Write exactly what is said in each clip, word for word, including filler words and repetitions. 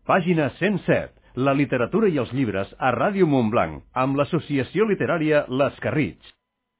Pàgina cent set. La literatura i els llibres a Ràdio Montblanc, amb l'associació literària Les Carrits.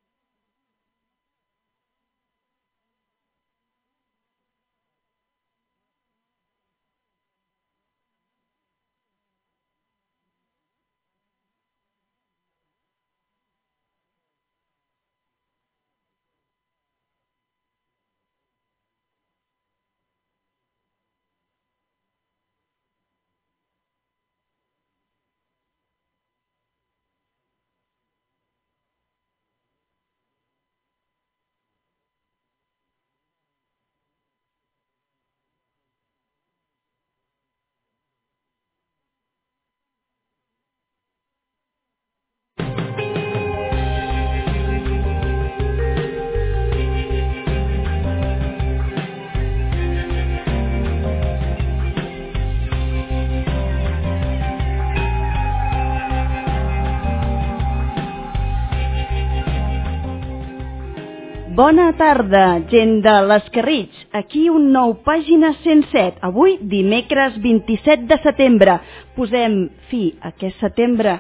Bona tarda, gent de Les Carrits. Aquí un nou Pàgina cent set. Avui, dimecres vint-i-set de setembre. Posem fi a aquest setembre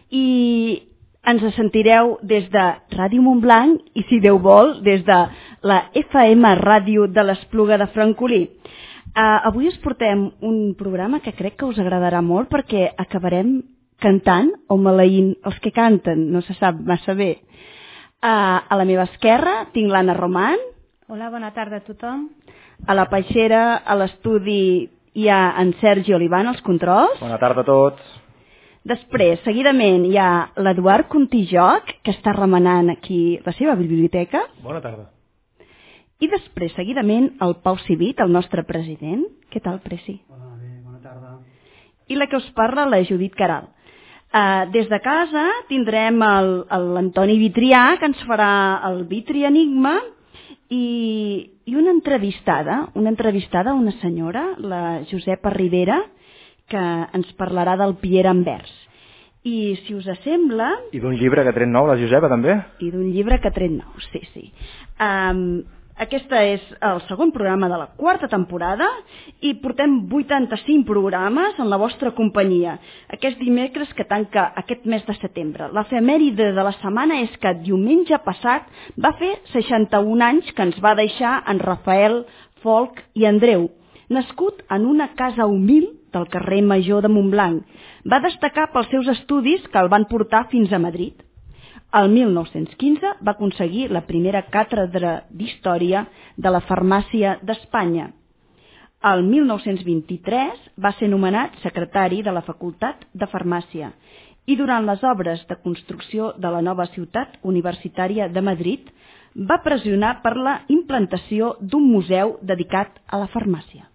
i ens sentireu des de Ràdio Montblanc i, si Déu vol, des de la F M Ràdio de l'Espluga de Francolí. Uh, avui us portem un programa que crec que us agradarà molt perquè acabarem cantant o maleint els que canten, no se sap massa bé. Uh, a la meva esquerra tinc l'Anna Roman. Hola, bona tarda a tothom. A la peixera, a l'estudi, hi ha en Sergi Olivan, als controls. Bona tarda a tots. Després, seguidament, hi ha l'Eduard Contijoc, que està remenant aquí la seva biblioteca. Bona tarda. I després, seguidament, el Pau Civit, el nostre president. Què tal, Preci? Hola, bé, bona tarda. I la que us parla, la Judit Caral. Uh, des de casa tindrem l'Antoni Vitrià, que ens farà el Vitri Enigma, i, i una entrevistada, una entrevistada a una senyora, la Josepa Rivera, que ens parlarà del Piera en vers. I si us sembla... I d'un llibre que ha tret nou, la Josepa, també? I d'un llibre que ha tret nou, sí, sí. Um, Aquesta és el segon programa de la quarta temporada i portem vuitanta-cinc programes en la vostra companyia. Aquest dimecres que tanca aquest mes de setembre. L'efemèride de la setmana és que diumenge passat va fer seixanta-un anys que ens va deixar en Rafael, Folch i Andreu, nascut en una casa humil del carrer Major de Montblanc. Va destacar pels seus estudis que el van portar fins a Madrid. El mil nou-cents quinze va aconseguir la primera càtedra d'Història de la Farmàcia d'Espanya. El mil nou-cents vint-i-tres va ser nomenat secretari de la Facultat de Farmàcia i durant les obres de construcció de la nova ciutat universitària de Madrid va pressionar per la implantació d'un museu dedicat a la farmàcia.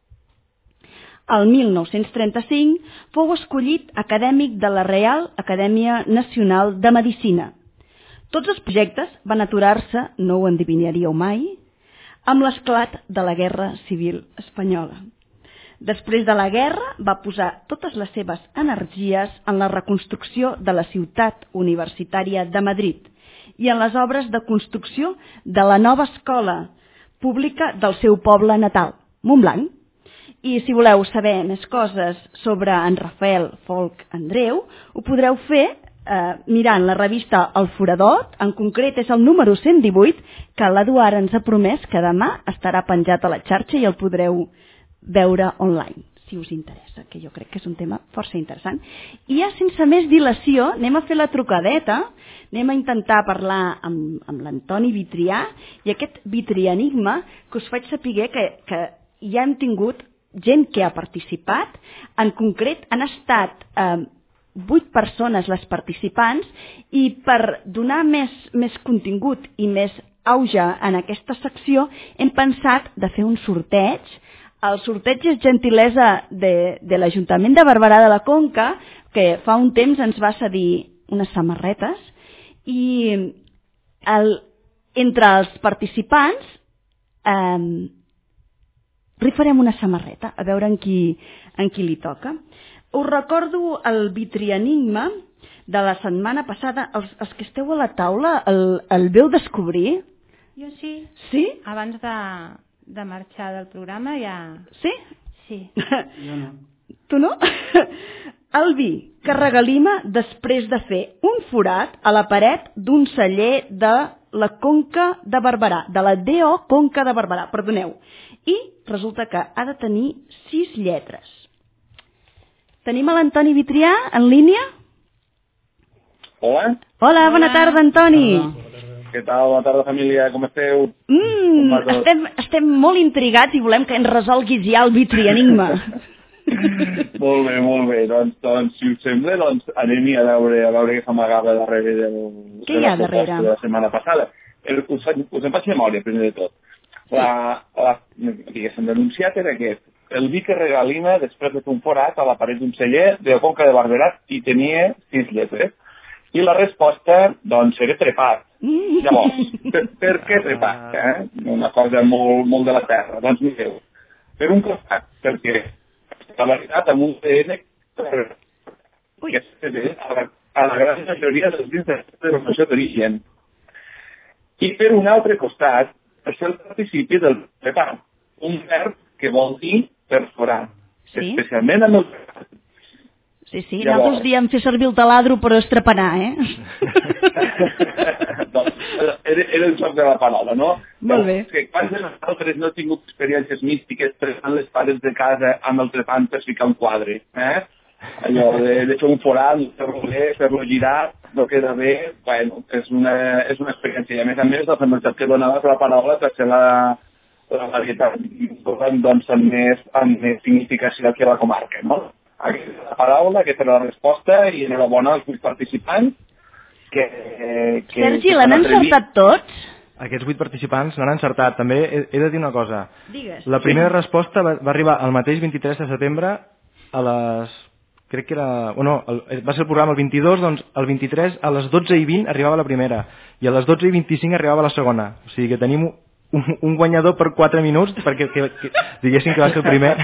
El mil nou-cents trenta-cinc fou escollit acadèmic de la Reial Acadèmia Nacional de Medicina. Tots els projectes van aturar-se, no ho endevinaríeu mai, amb l'esclat de la Guerra Civil Espanyola. Després de la guerra va posar totes les seves energies en la reconstrucció de la ciutat universitària de Madrid i en les obres de construcció de la nova escola pública del seu poble natal, Montblanc. I si voleu saber més coses sobre en Rafael, Folch, Andreu, ho podreu fer eh, mirant la revista El Foradot, en concret és el número cent divuit, que l'Eduard ens ha promès que demà estarà penjat a la xarxa i el podreu veure online, si us interessa, que jo crec que és un tema força interessant. I ja sense més dilació, anem a fer la trucadeta, anem a intentar parlar amb, amb l'Antoni Vitrià i aquest Vitri Enigma que us faig saber que, que ja hem tingut gent que ha participat, en concret han estat eh, vuit persones les participants i per donar més, més contingut i més auge en aquesta secció hem pensat de fer un sorteig. El sorteig és gentilesa de, de l'Ajuntament de Barberà de la Conca, que fa un temps ens va cedir unes samarretes i el, entre els participants eh, rifarem una samarreta, a veure en qui, en qui li toca. Us recordo el Vitri Enigma de la setmana passada. Els, els que esteu a la taula, el, el veu descobrir? Jo sí. Sí? Abans de, de marxar del programa ja... Sí? Sí. Jo no. Tu no? El vi que regalima després de fer un forat a la paret d'un celler de la Conca de Barberà, de la D O Conca de Barberà, perdoneu. I resulta que ha de tenir sis lletres. Tenim a l'Antoni Vitrià en línia? Hola. Hola, bona tarda, Antoni. Hola. Què tal? Bona tarda, família, com esteu? Mm, com estem, estem molt intrigats i volem que ens resolguis ja el Vitri Enigma. Molt bé, molt bé. Doncs, doncs, si us sembla, doncs anem a veure, a veure què s'amagava darrere del, què de hi ha la proposta darrere? de la setmana passada. El, us, us en faig memòria, primer de tot. La, la, diguéssim, l'anunciat era aquest. El vi que regalina després de fer un forat a la paret d'un celler de Conca de Barberà i tenia sis lletres. I la resposta, doncs, era trepat. Llavors, per, per què trepat? Eh? Una cosa molt, molt de la terra. Doncs mireu, per un costat, perquè la veritat amb un D N que se ve a la, a la gran majoria dels dins de la denominació d'origen. I per un altre costat, és el participi del trepat, un verb que vol dir perforar, sí? Especialment amb el trepat. Sí, sí, Llavors... nosaltres diem fer servir el taladro però estrapenar, eh? doncs, era, era el joc de la paraula, no? Molt bé. Que quants de nosaltres no he tingut experiències místiques trepant les pares de casa amb el trepant per ficar un quadre, eh? Allò de, de fer un forat, fer-lo bé, fer-lo girar, no queda bé, bueno, és una, és una experiència. I a més a més, el joc que donava la paraula per ser la, la varietat doncs, amb, més, amb més significació que la comarca, no? Aquesta és la paraula, aquesta és la resposta i enhorabona als vuit participants que... que Sergi, l'han encertat tots? Aquests vuit participants l'han encertat. També he, he de dir una cosa. Digues. La primera sí. resposta va, va arribar el mateix vint-i-tres de setembre a les... crec que era... Bueno, el, va ser el programa el vint-i-dos, doncs el vint-i-tres a les dotze i vint arribava la primera i a les dotze i vint-i-cinc arribava la segona. O sigui que tenim un, un guanyador per quatre minuts perquè que, que, diguéssim que va ser el primer...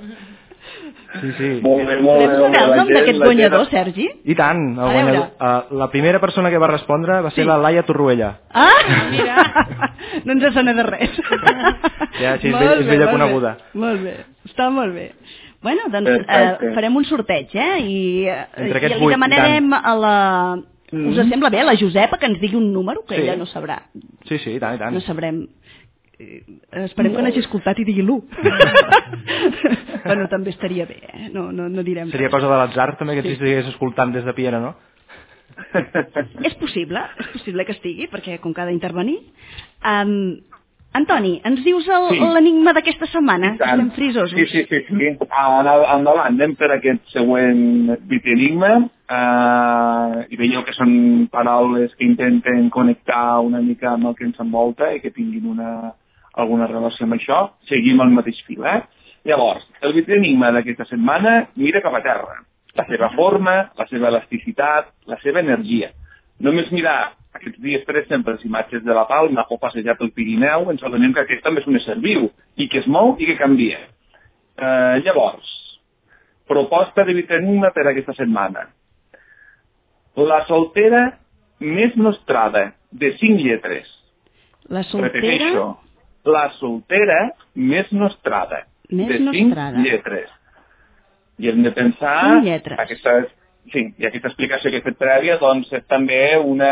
Sí, sí. Molt bé, molt bé. Podem saber el nom d'aquest guanyador, Sergi? I tant, el guanyador. Uh, la primera persona que va respondre va ser sí. la Laia Torroella. Ah, mira! No ens sona de res. Ja, sí, és, bé, és bella coneguda. Bé, molt bé, està molt bé. Bueno, doncs uh, farem un sorteig, eh? I, uh, i li demanarem a la... Mm. Us sembla bé a la Josepa que ens digui un número que sí. ella no sabrà. Sí, sí, i tant, i tant. No sabrem... Esperem que n'hagi escoltat i digui l'u. Bueno, també estaria bé, eh? No, no, no direm Seria res. Cosa de l'atzar també que sí. Estigués escoltant des de Piera, no? És possible, és possible que estigui, perquè com que ha d'intervenir. Um, Antoni, ens dius l'enigma sí. d'aquesta setmana? Estem frisosos. Sí, sí, sí. sí. Endavant, anem per aquest següent enigma. Uh, I veieu que són paraules que intenten connectar una mica amb el que ens envolta i que tinguin una... alguna relació amb això, seguim el mateix fil, eh? Llavors, el enigma d'aquesta setmana mira cap a terra. La seva forma, la seva elasticitat, la seva energia. Només mirar aquests dies, per exemple, les imatges de la Palma o passejar pel Pirineu, ens adonem que aquest també és un ésser viu i que es mou i que canvia. Eh, llavors, proposta de enigma per aquesta setmana. La soltera més nostrada, de cinc lletres. La soltera... Repeteixo. La soltera més nostrada, més de nostrada. cinc lletres. I hem de pensar... Cinc lletres. Aquesta, sí, i aquesta explicació que he fet prèvia, doncs, és també una,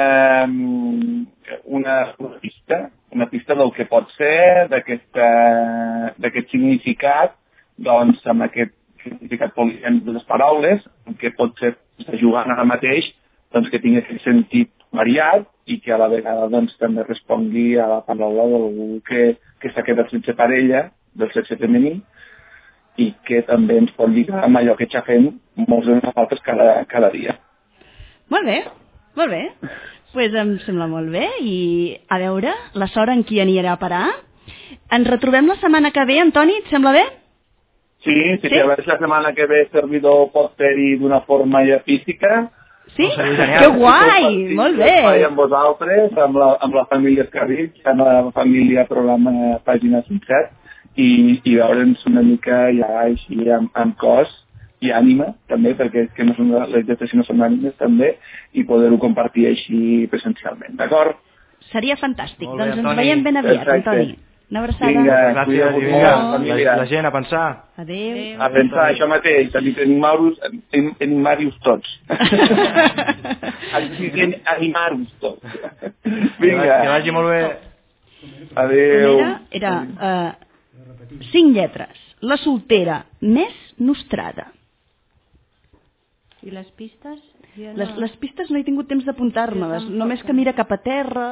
una, una pista, una pista del que pot ser d'aquest significat, doncs, amb aquest significat policèmic de les paraules, que pot ser jugant ara mateix, doncs, que tingui aquest sentit variat i que a la vegada doncs, també respongui a la paraula d'algú que, que s'ha quedat sense parella del sexe femení i que també ens pot lligar amb allò que xafem molts de nosaltres cada, cada dia. Molt bé, molt bé. Doncs pues em sembla molt bé i a veure la sort en qui anirà a parar. Ens retrobem la setmana que ve, Antoni, et sembla bé? Sí, sí, sí, sí a veure si la setmana que ve el servidor pot fer-hi d'una forma ja física. Sí? Que guai! Sí, molt bé! Amb vosaltres, amb la, amb la família Escarrit, amb la família programa Pàgina cent set, i, i veure'ns una mica ja així amb, amb cos i ànima, també, perquè que no són les lletres sinó són ànimes, també, i poder-ho compartir així presencialment, d'acord? Seria fantàstic. Bé, doncs ens veiem ben aviat, Antoni. Una abraçada. Vinga, Gràcies, cuideu-vos i molt, vinga, família. la, la gent a pensar. Adéu. A pensar això mateix, animar-vos en, animar-vos tots. Animar-vos tots. Vinga. Que vagi molt bé. Adéu. Era, era uh, cinc lletres. La soltera més nostrada. I les pistes? Jo no... Les, les pistes no he tingut temps d'apuntar-me-les, només que mira cap a terra.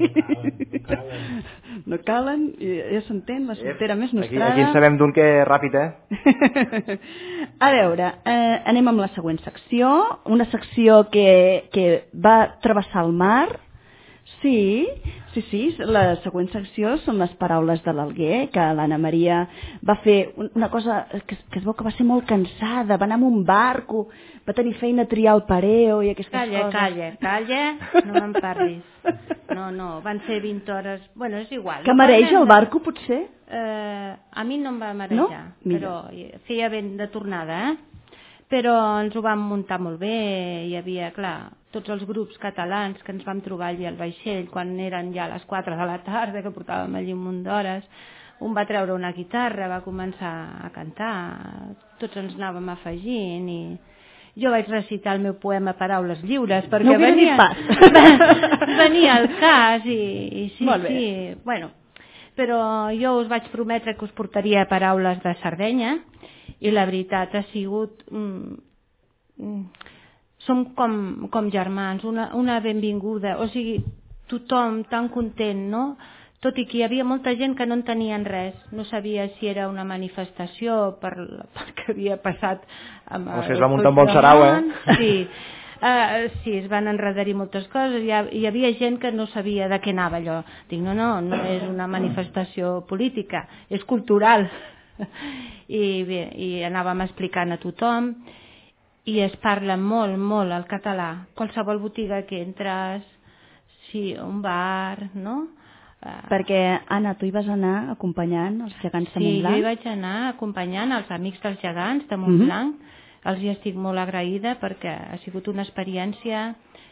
No calen, ja s'entén, la soltera més nostrada. Aquí, aquí en sabem d'un que ràpid, eh? A veure, eh, anem amb la següent secció, una secció que, que va travessar el mar. Sí, sí, sí, la següent secció són les paraules de l'Alguer, que l'Anna Maria va fer una cosa que, que es veu que va ser molt cansada, va anar amb un barco, va tenir feina a triar el pareo i aquestes calla, coses. Calla, calla, calla, no me'n parlis. No, no, van ser vint hores, bueno, és igual. Que mareja el barco, potser? Eh, a mi no em va marejar, no? Però feia vent de tornada, eh? Però ens ho vam muntar molt bé, hi havia, clar, tots els grups catalans que ens vam trobar allà al vaixell quan eren ja les quatre de la tarda, que portàvem allí un munt d'hores. Un va treure una guitarra, va començar a cantar, tots ens anàvem afegint i jo vaig recitar el meu poema Paraules lliures perquè no venia, pas. venia el cas i, i sí, molt bé. sí, bueno, però jo us vaig prometre que us portaria paraules de Sardenya i la veritat ha sigut mm, mm, som com, com germans, una, una benvinguda, o sigui, tothom tan content, no? Tot i que hi havia molta gent que no entenien res, no sabia si era una manifestació per, per què havia passat amb o sigui, es va muntar un bon sarau, eh? Sí, uh, sí, es van enredar-hi moltes coses, hi, ha, hi havia gent que no sabia de què anava allò. Dic, no, no, no és una manifestació política, és cultural. I bé, i anàvem explicant a tothom i es parla molt, molt el català. Qualsevol botiga que entres, sí, un bar, no? Perquè, Anna, tu hi vas anar acompanyant els gegants de Montblanc? Sí, jo hi vaig anar acompanyant els amics dels gegants de Montblanc. Mm-hmm. Els hi estic molt agraïda perquè ha sigut una experiència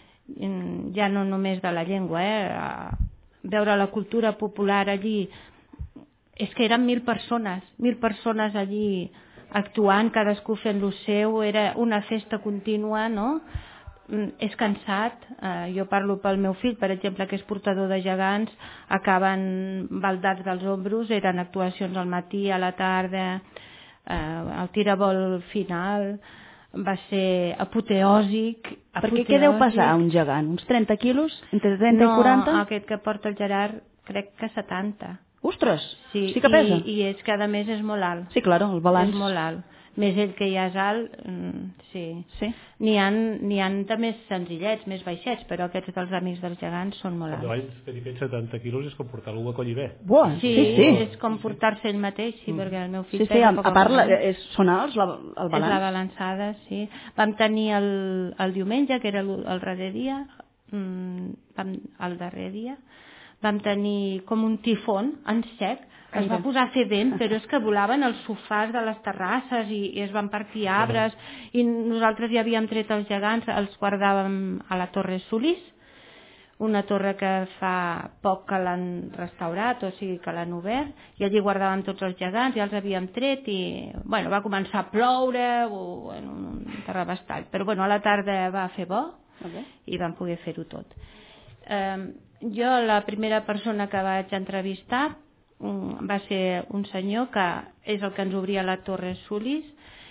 ja no només de la llengua, eh? Veure la cultura popular allí. És que eren mil persones, mil persones allí actuant, cadascú fent lo seu, era una festa contínua, no? És cansat, eh, jo parlo pel meu fill, per exemple, que és portador de gegants, acaben baldats dels ombros, eren actuacions al matí, a la tarda, eh, el tirabol final, va ser apoteòsic. Perquè què deu pesar un gegant? Uns trenta quilos? Entre trenta no, i quaranta? No, aquest que porta el Gerard crec que setanta. Ostres, sí, sí que pesa. I, i és que a més és molt alt. Sí, clar, el balanç. És molt alt. Més ell que ja és alt, mm, sí. sí. N'hi ha, n'hi ha de més senzillets, més baixets, però aquests dels amics dels gegants són molt alts. Cavalls que dic setanta quilos és com portar algú a Collibè. Buah, sí, sí, sí. És com portar-se ell mateix, sí, mm. perquè el meu fill... Sí, sí, a, a part, la, és, són alts, la, el balanç. És la balançada, sí. Vam tenir el, el diumenge, que era el, el darrer dia, mm, vam, el darrer dia, vam tenir com un tifón en sec, es va posar a fer vent, però és que volaven els sofàs de les terrasses i, i es van partir arbres i nosaltres ja havíem tret els gegants, els guardàvem a la Torre Solís, una torre que fa poc que l'han restaurat, o sigui que l'han obert, i allí guardàvem tots els gegants, ja els havíem tret i bueno, va començar a ploure, o, bueno, un terrabastall, però bueno, a la tarda va fer bo okay. i vam poder fer-ho tot. Eh, jo la primera persona que vaig entrevistar va ser un senyor que és el que ens obria la Torre Solís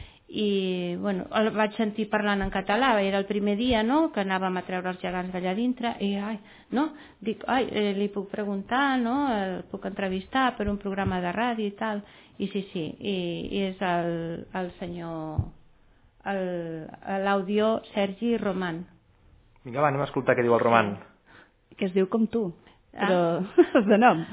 i bueno, el vaig sentir parlant en català, era el primer dia, no?, que anàvem a treure els gegants d'allà dintre i ai, no, dic, ai, eh, li puc preguntar, no?, el puc entrevistar per un programa de ràdio i tal, i sí, sí, i, i és el, el senyor l'àudio Sergi Roman. Vinga, va, anem a escoltar què diu el Roman. Que es diu com tu, però ah. de nom.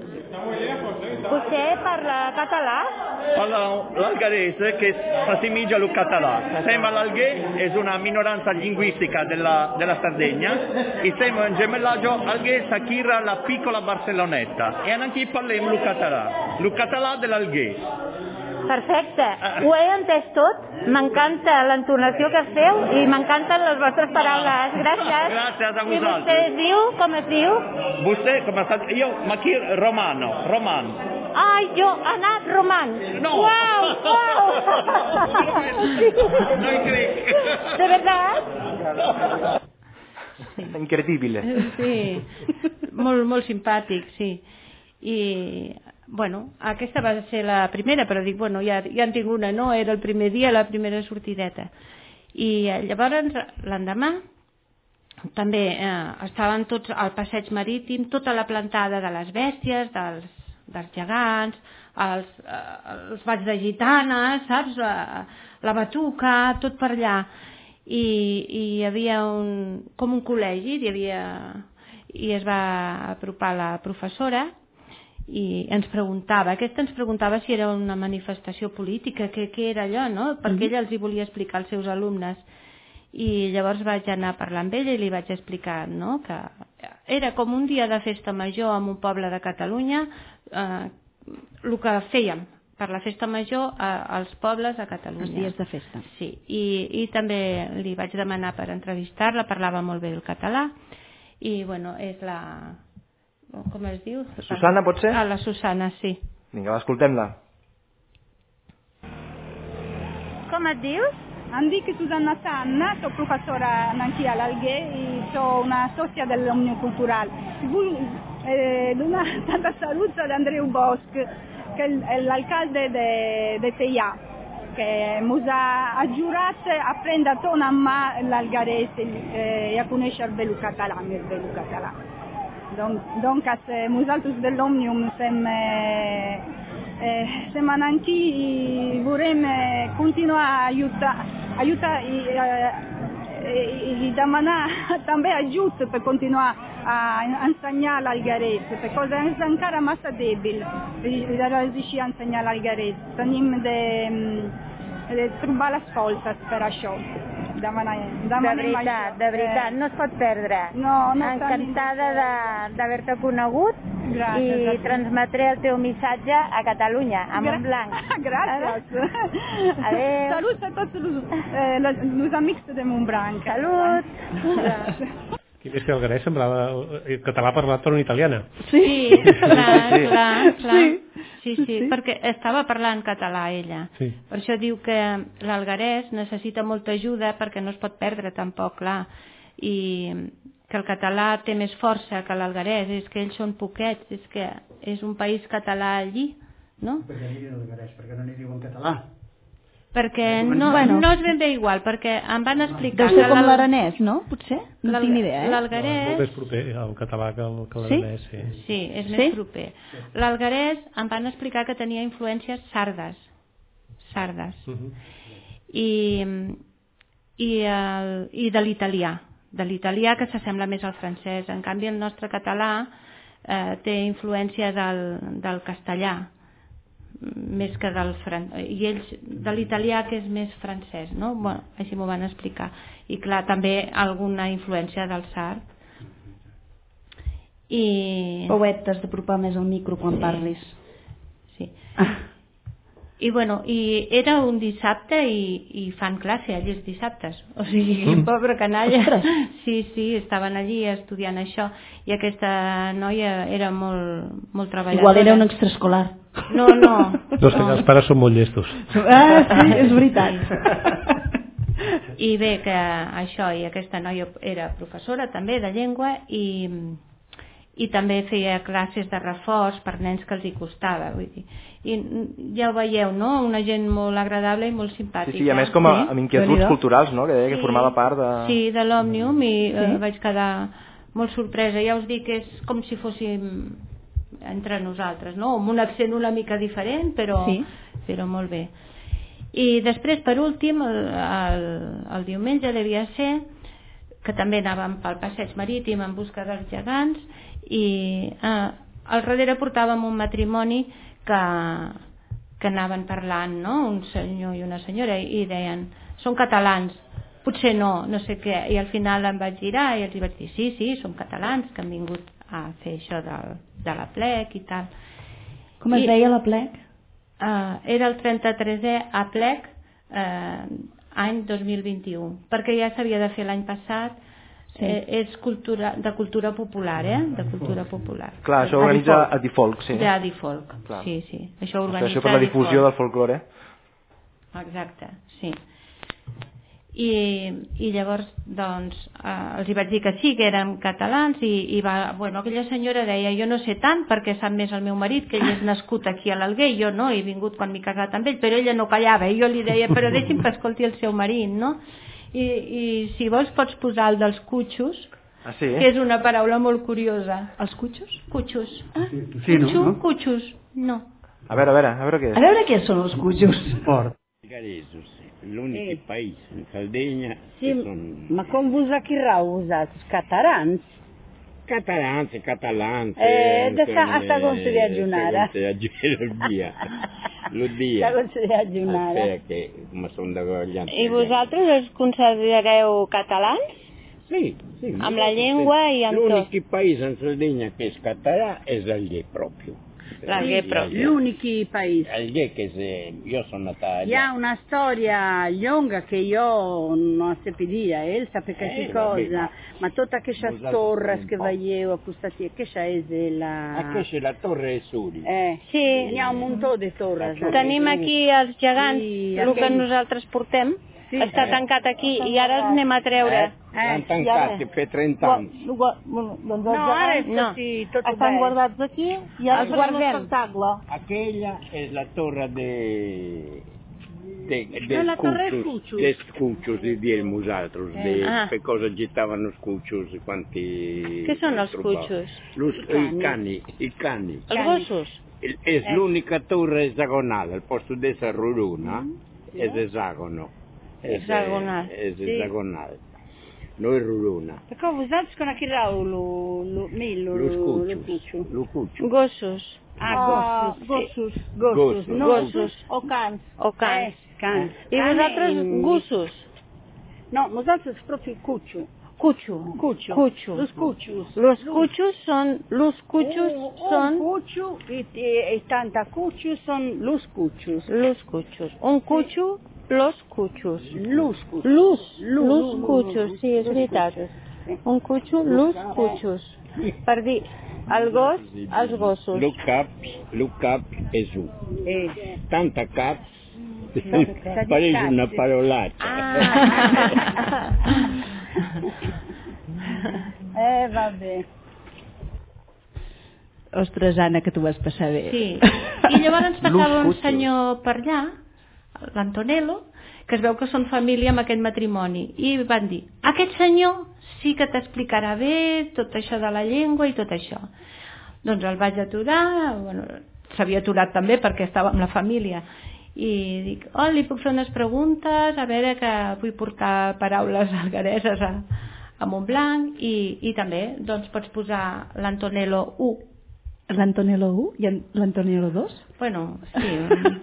Vostè parla català? Parla l'algarese che assimiglia al català. Insieme all'alghè è una minoranza linguistica della, della Sardegna, insieme a un gemellaggio alghè s'acchira la piccola Barcelonetta e anche parliamo il català, il català dell'alghè. Perfecte. Ho he entès tot. M'encanta l'entonació que feu i m'encanten les vostres paraules. Gràcies. Gràcies a I vosaltres. vostè es diu? Com es diu? Vostè, com està? Jo, Maquir Romano. Roman. Ai, jo, Anat Roman. No. Uau, uau. No hi crec. De verdad? Increïble. Sí, molt, molt simpàtic, sí. I, bueno, aquesta va ser la primera, però dic, bueno, ja, ja en tinc una, no? Era el primer dia, la primera sortideta. I llavors, l'endemà, també eh, estaven tots al passeig marítim, tota la plantada de les bèsties, dels, dels gegants, els, eh, els balls de gitanes, saps? La, la batuca, tot per allà. I, i hi havia un, com un col·legi, hi havia, i es va apropar la professora i ens preguntava, aquesta ens preguntava si era una manifestació política, què, què era allò, no? Perquè ella els hi volia explicar als seus alumnes. I llavors vaig anar a parlar amb ella i li vaig explicar, no?, que era com un dia de festa major en un poble de Catalunya, eh, el que fèiem per la festa major a, als pobles a Catalunya. Els dies de festa. Sí, i, i també li vaig demanar per entrevistar-la, parlava molt bé el català, i bueno, és la... com es diu? Susana, pot ser? Ah, la Susana, sí. Vinga, escoltem-la. Com et dius? Em dic Susanna Sanna, sono professora anche all'Alghe e sono una socia dell'Omnium Cultural. Vull eh, donar tanta salut ad Andreu Bosch, che è l'alcalde di Teià, che mi ha giurato a prendere a mà l'algarese eh, e a conoscere il bello català, il bello català. Donc, donc nosaltres dell'Omnium siamo eh, siamo anche vorremmo continuare a aiutare, aiutare e, e demanar també aiuto per continuare a insegnare l'algarese, perché è ancora massa debile per riuscire a insegnare l'algarese. Tenim de, de trobar les forces per això. Demanar, de veritat, de veritat, no es pot perdre. No, no Encantada d'haver-te conegut. Gràcies, i transmetré el teu missatge a Catalunya, a Montblanc. Gràcies. Adéu. Salut a tots els, eh, els amics de Montblanc. Salut. Qui més que el Garès semblava el català parlat per una italiana. Sí, clar, clar, clar. Sí. Sí, sí, perquè estava parlant català ella. Sí. Per això diu que l'algarès necessita molta ajuda perquè no es pot perdre tampoc, clar. I que el català té més força que l'algarès, és que ells són poquets, és que és un país català allí, no? Perquè n'hi diuen algarès, perquè no n'hi diuen català. Perquè no, bueno. no és ben bé igual, perquè em van explicar... Deu ser com l'aranès, no? Potser? No tinc ni idea, eh? L'algarès... Molt més proper al català que l'aranès, sí? Sí, sí és sí? més proper. L'algarès em van explicar que tenia influències sardes. Sardes. Uh -huh. I, i, el, i de l'italià. De l'italià que s'assembla més al francès. En canvi, el nostre català eh, té influència del, del castellà, més que del francès, i ells de l'italià que és més francès, no? Bueno, així m'ho van explicar. I clar, també alguna influència del sard. I... Pauet, t'has d'apropar més al micro quan sí. parlis. Sí. Ah. I bueno, i era un dissabte i, i fan classe allí els dissabtes. O sigui, mm. pobra canalla. Ostres. Sí, sí, estaven allí estudiant això. I aquesta noia era molt, molt treballadora. Igual era un extraescolar. No, no. No, és que els pares són molt llestos. Ah, sí, és veritat. I bé, que això, i aquesta noia era professora també de llengua i, i també feia classes de reforç per nens que els hi costava, vull dir. I ja ho veieu, no? Una gent molt agradable i molt simpàtica. Sí, sí, a més com a, amb inquietuds culturals, no? Que deia sí, que formava part de... Sí, de l'Òmnium, i sí. eh, vaig quedar molt sorpresa. Ja us dic que és com si fóssim entre nosaltres, no? Amb un accent una mica diferent, però, sí. però molt bé. I després, per últim, el, el, el diumenge devia ser que també anàvem pel passeig marítim en busca dels gegants i eh, al darrere portàvem un matrimoni que, que anaven parlant, no? Un senyor i una senyora, i deien, són catalans, potser no, no sé què, i al final em vaig girar i els vaig dir, sí, sí, som catalans, que han vingut a fer això de, de la plec i tal. Com es I, deia la plec? Uh, era el trenta-tresè aplec uh, any dos mil vint-i-u, perquè ja s'havia de fer l'any passat. Sí. Eh, és cultura, de cultura popular, eh? De cultura popular. Clar, això organitza Adifolk, sí. De Adifolk, sí, sí. Això organitza Això per la difusió del folklore. Exacte, sí. I, i llavors, doncs, eh, els hi vaig dir que sí, que érem catalans, i, i va, bueno, aquella senyora deia, jo no sé tant perquè sap més el meu marit, que ell és nascut aquí a l'Alguer, jo no, he vingut quan m'he casat amb ell, però ella no callava, i jo li deia, però deixi'm que escolti el seu marit, no? I, i si vols pots posar el dels cutxos, ah, sí? que és una paraula molt curiosa. Els cutxos? Cutxos. Ah? Sí, no? Cutxo, cutxos, no. A veure, a veure, a veure què és. A veure què són els cutxos. Fort. Garesos, l'únic eh. país en Sardegna sí, que són... Ma com vos aquí rau vosaltres? Catalans? Catalans, catalans. Eh, de sa, hasta con se riaggiunare. Via. Lo dia. Hasta con se riaggiunare. Que com són de gallants. I vosaltres us considereu catalans? Sí, sí. Amb la llengua i amb tot. L'únic país en Sardegna que és català és l'Alguer proprio. L'Alguer proprio. L'unico paese. Alguer che se io sono nata. Hi ha una storia lunga che io non sapevo dire, e sapete che eh, cosa, ma, ma tutta questa torre che vedevo, questa che c'è la... Ah, che c'è la torre Suri. Eh, sí. N'hi ha un muntó de torres. Tenim aquí els gegants, sí, el que nosaltres portem. Sí, està tancat aquí i ara els anem a treure. Eh, estan tancats per trenta anys. No, ara no. Sí, tot estan guardats aquí i ara els guardem. Espectacle. Aquella és la torre de... de, de no, la torre è Cuccius. De Cuccius, di dire nosaltres, eh. de ah. per cosa gittavano i Cuccius, quanti... Che sono els Cuccius? I cani. I cani. Els gossos? És eh. l'unica torre esagonale, al posto di essere ruluna, mm. és esagono. Hexagonal. És hexagonal. No és ruluna. Però vosaltres con aquí rau lo millo, lo cuccio. Lo cuccio. Gossos. Ah, gossos. Gossos. Gossos. O cans. O cans. Cans. I vosaltres gossos? No, nosaltres proprio cuccio. Cucho. Cucho. Cucho. Los cuchos. Los cuchos son, los cuchos un, son... Un cucho y, y, y tanta cuchos son los cuchos. Los cuchos. Un cucho, los cuchos. Los cuchos. Luz. Luz cuchos, sí, és veritat. Un cucho, los cuchos. Per dir, el gos, els gossos. Lo cap, lo cap és un. Eh. Tanta caps, pareix una parolaccia. Ah. Eh, va bé. Ostres, Anna, que tu vas passar bé. Sí, i llavors ens passava un senyor per allà, l'Antonello, que es veu que són família amb aquest matrimoni, i van dir, aquest senyor sí que t'explicarà bé tot això de la llengua i tot això. Doncs el vaig aturar, bueno, s'havia aturat també perquè estava amb la família, i dic, oh, li puc fer unes preguntes, a veure que vull portar paraules alguereses a, a Montblanc, i, i també doncs pots posar l'Antonello u. L'Antonello u i l'Antonello dos? Bueno, sí.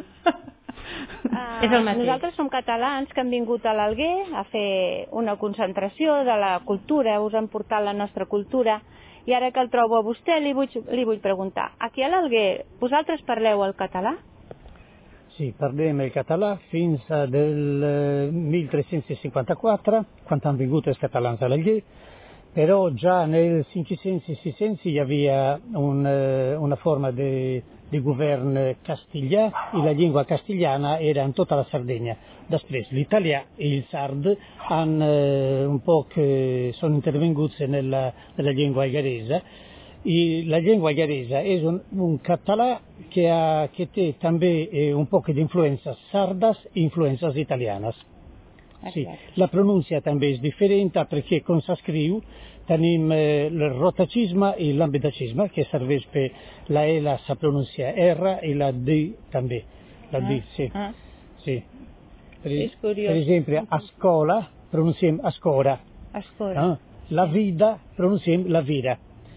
Uh, és el mateix. Nosaltres som catalans que hem vingut a l'Alguer a fer una concentració de la cultura, us hem portat la nostra cultura, i ara que el trobo a vostè li vull, li vull preguntar, aquí a l'Alguer vosaltres parleu el català? Sì, parliamo il català fins del milletrecentocinquantaquattro, quando hanno vingut els catalans a l'Alguer, però già nel cinquecento sessanta hi havia un, una forma di, di govern castiglià e la lingua castigliana era in tutta la Sardegna. Després l'italià e il sard han, eh, un po' che sono intervenuti nella, nella lingua algaresa, e la lingua algaresa è un, un català che, ha, che té també eh, un po' di influenze sardas e influenze italianas. Sì, la pronuncia també és diferent perquè com s'escriu tenim eh, el rotacisme i l'ambidacisme que serveix per la L sa pronuncia R i la D també, la D, sì. Ah. Sì. Per, per esempio a scuola pronunciem a scuola, a scuola. Eh? La vida pronunciem la vida.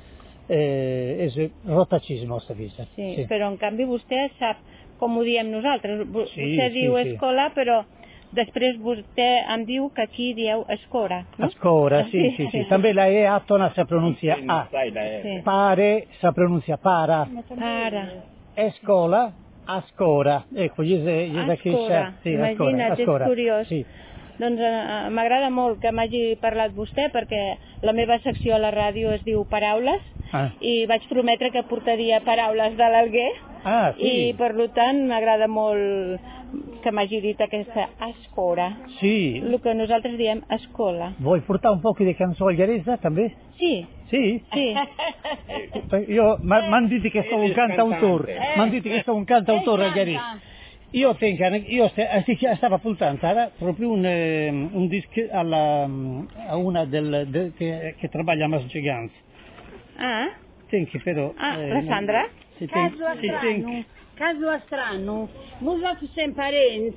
Eh, és rotacisme, s'avisa. Sí, sí, però en canvi vostè sap com ho diem nosaltres. Vostè sí, diu sí, escola, sí. Però després vostè em diu que aquí dieu escora, no? Escora, sì, sì, sì. També la E atona si pronuncia A. Sí. Pare si pronuncia para. Para. Escola, Ascora, ecco, gli è, gli è Ascora, sì, imagina't, és curiós. Sí. Doncs eh, m'agrada molt que m'hagi parlat vostè, perquè la meva secció a la ràdio es diu Paraules, ah. i vaig prometre que portaria paraules de l'Alguer, ah, sí. i per tant m'agrada molt que m'hagi dit aquesta Ascora, sí. el que nosaltres diem escola. Vuoi portare un po' di canzone algherese també? Sì. Sì? Sì. Io mi hanno detto che sono un cantautore, mi hanno detto che sono un cantautore algherese. Io, tengo, io stavo ascoltando ara proprio un, un disco alla, a una del, del, che, che lavora a Mas Giganti. Ah? Tenchi, però, ah, eh, la Sandra? Si caso a strano, caso a strano, nosaltres som parents.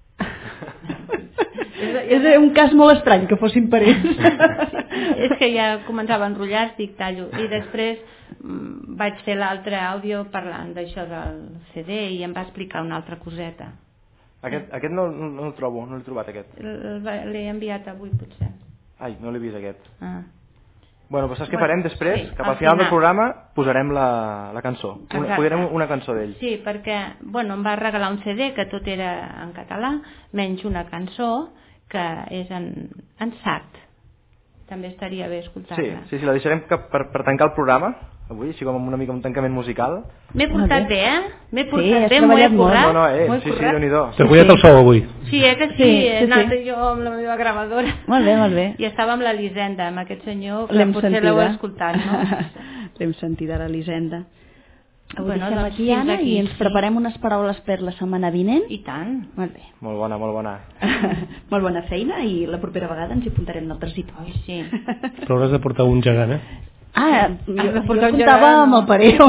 És un cas molt estrany que fossin parents. És que ja començava a enrotllar, dic tallo, i després mm, vaig fer l'altre àudio parlant d'això del C D i em va explicar una altra coseta. Aquest, aquest no, no, no el trobo, no l'he trobat aquest. L'he enviat avui potser. Ai, no l'he vist aquest. Ah. Bueno, però saps què bueno, farem després? sí, Cap al al final, final del programa posarem la, la cançó. Una, posarem una cançó d'ell. Sí, perquè bueno, em va regalar un C D que tot era en català, menys una cançó que és en, en sard. També estaria bé escoltar-la. Sí, sí, sí, la deixarem per, per tancar el programa avui, així com una mica un tancament musical. M'he portat bé, eh? M'he portat sí, bé, m'ho he currat. No, no, eh, sí, sí, Déu-n'hi-do. T'he cuidat el sou avui. Sí, eh, que sí, sí, he sí, anat sí. jo amb la meva gravadora. Molt bé, molt bé. I estava amb l'Elisenda, amb aquest senyor, que potser l'heu escoltat, no? L'hem sentit ara, l'Elisenda. Avui bueno, estem doncs, aquí, Anna, aquí, i ens sí. preparem unes paraules per la setmana vinent. I tant. Molt bé. Molt bona, molt bona. Molt bona feina, i la propera vegada ens hi apuntarem d'altres hitos. Sí. Però hauràs de portar un gegant, eh? Ah, jo, jo comptava amb el pareo.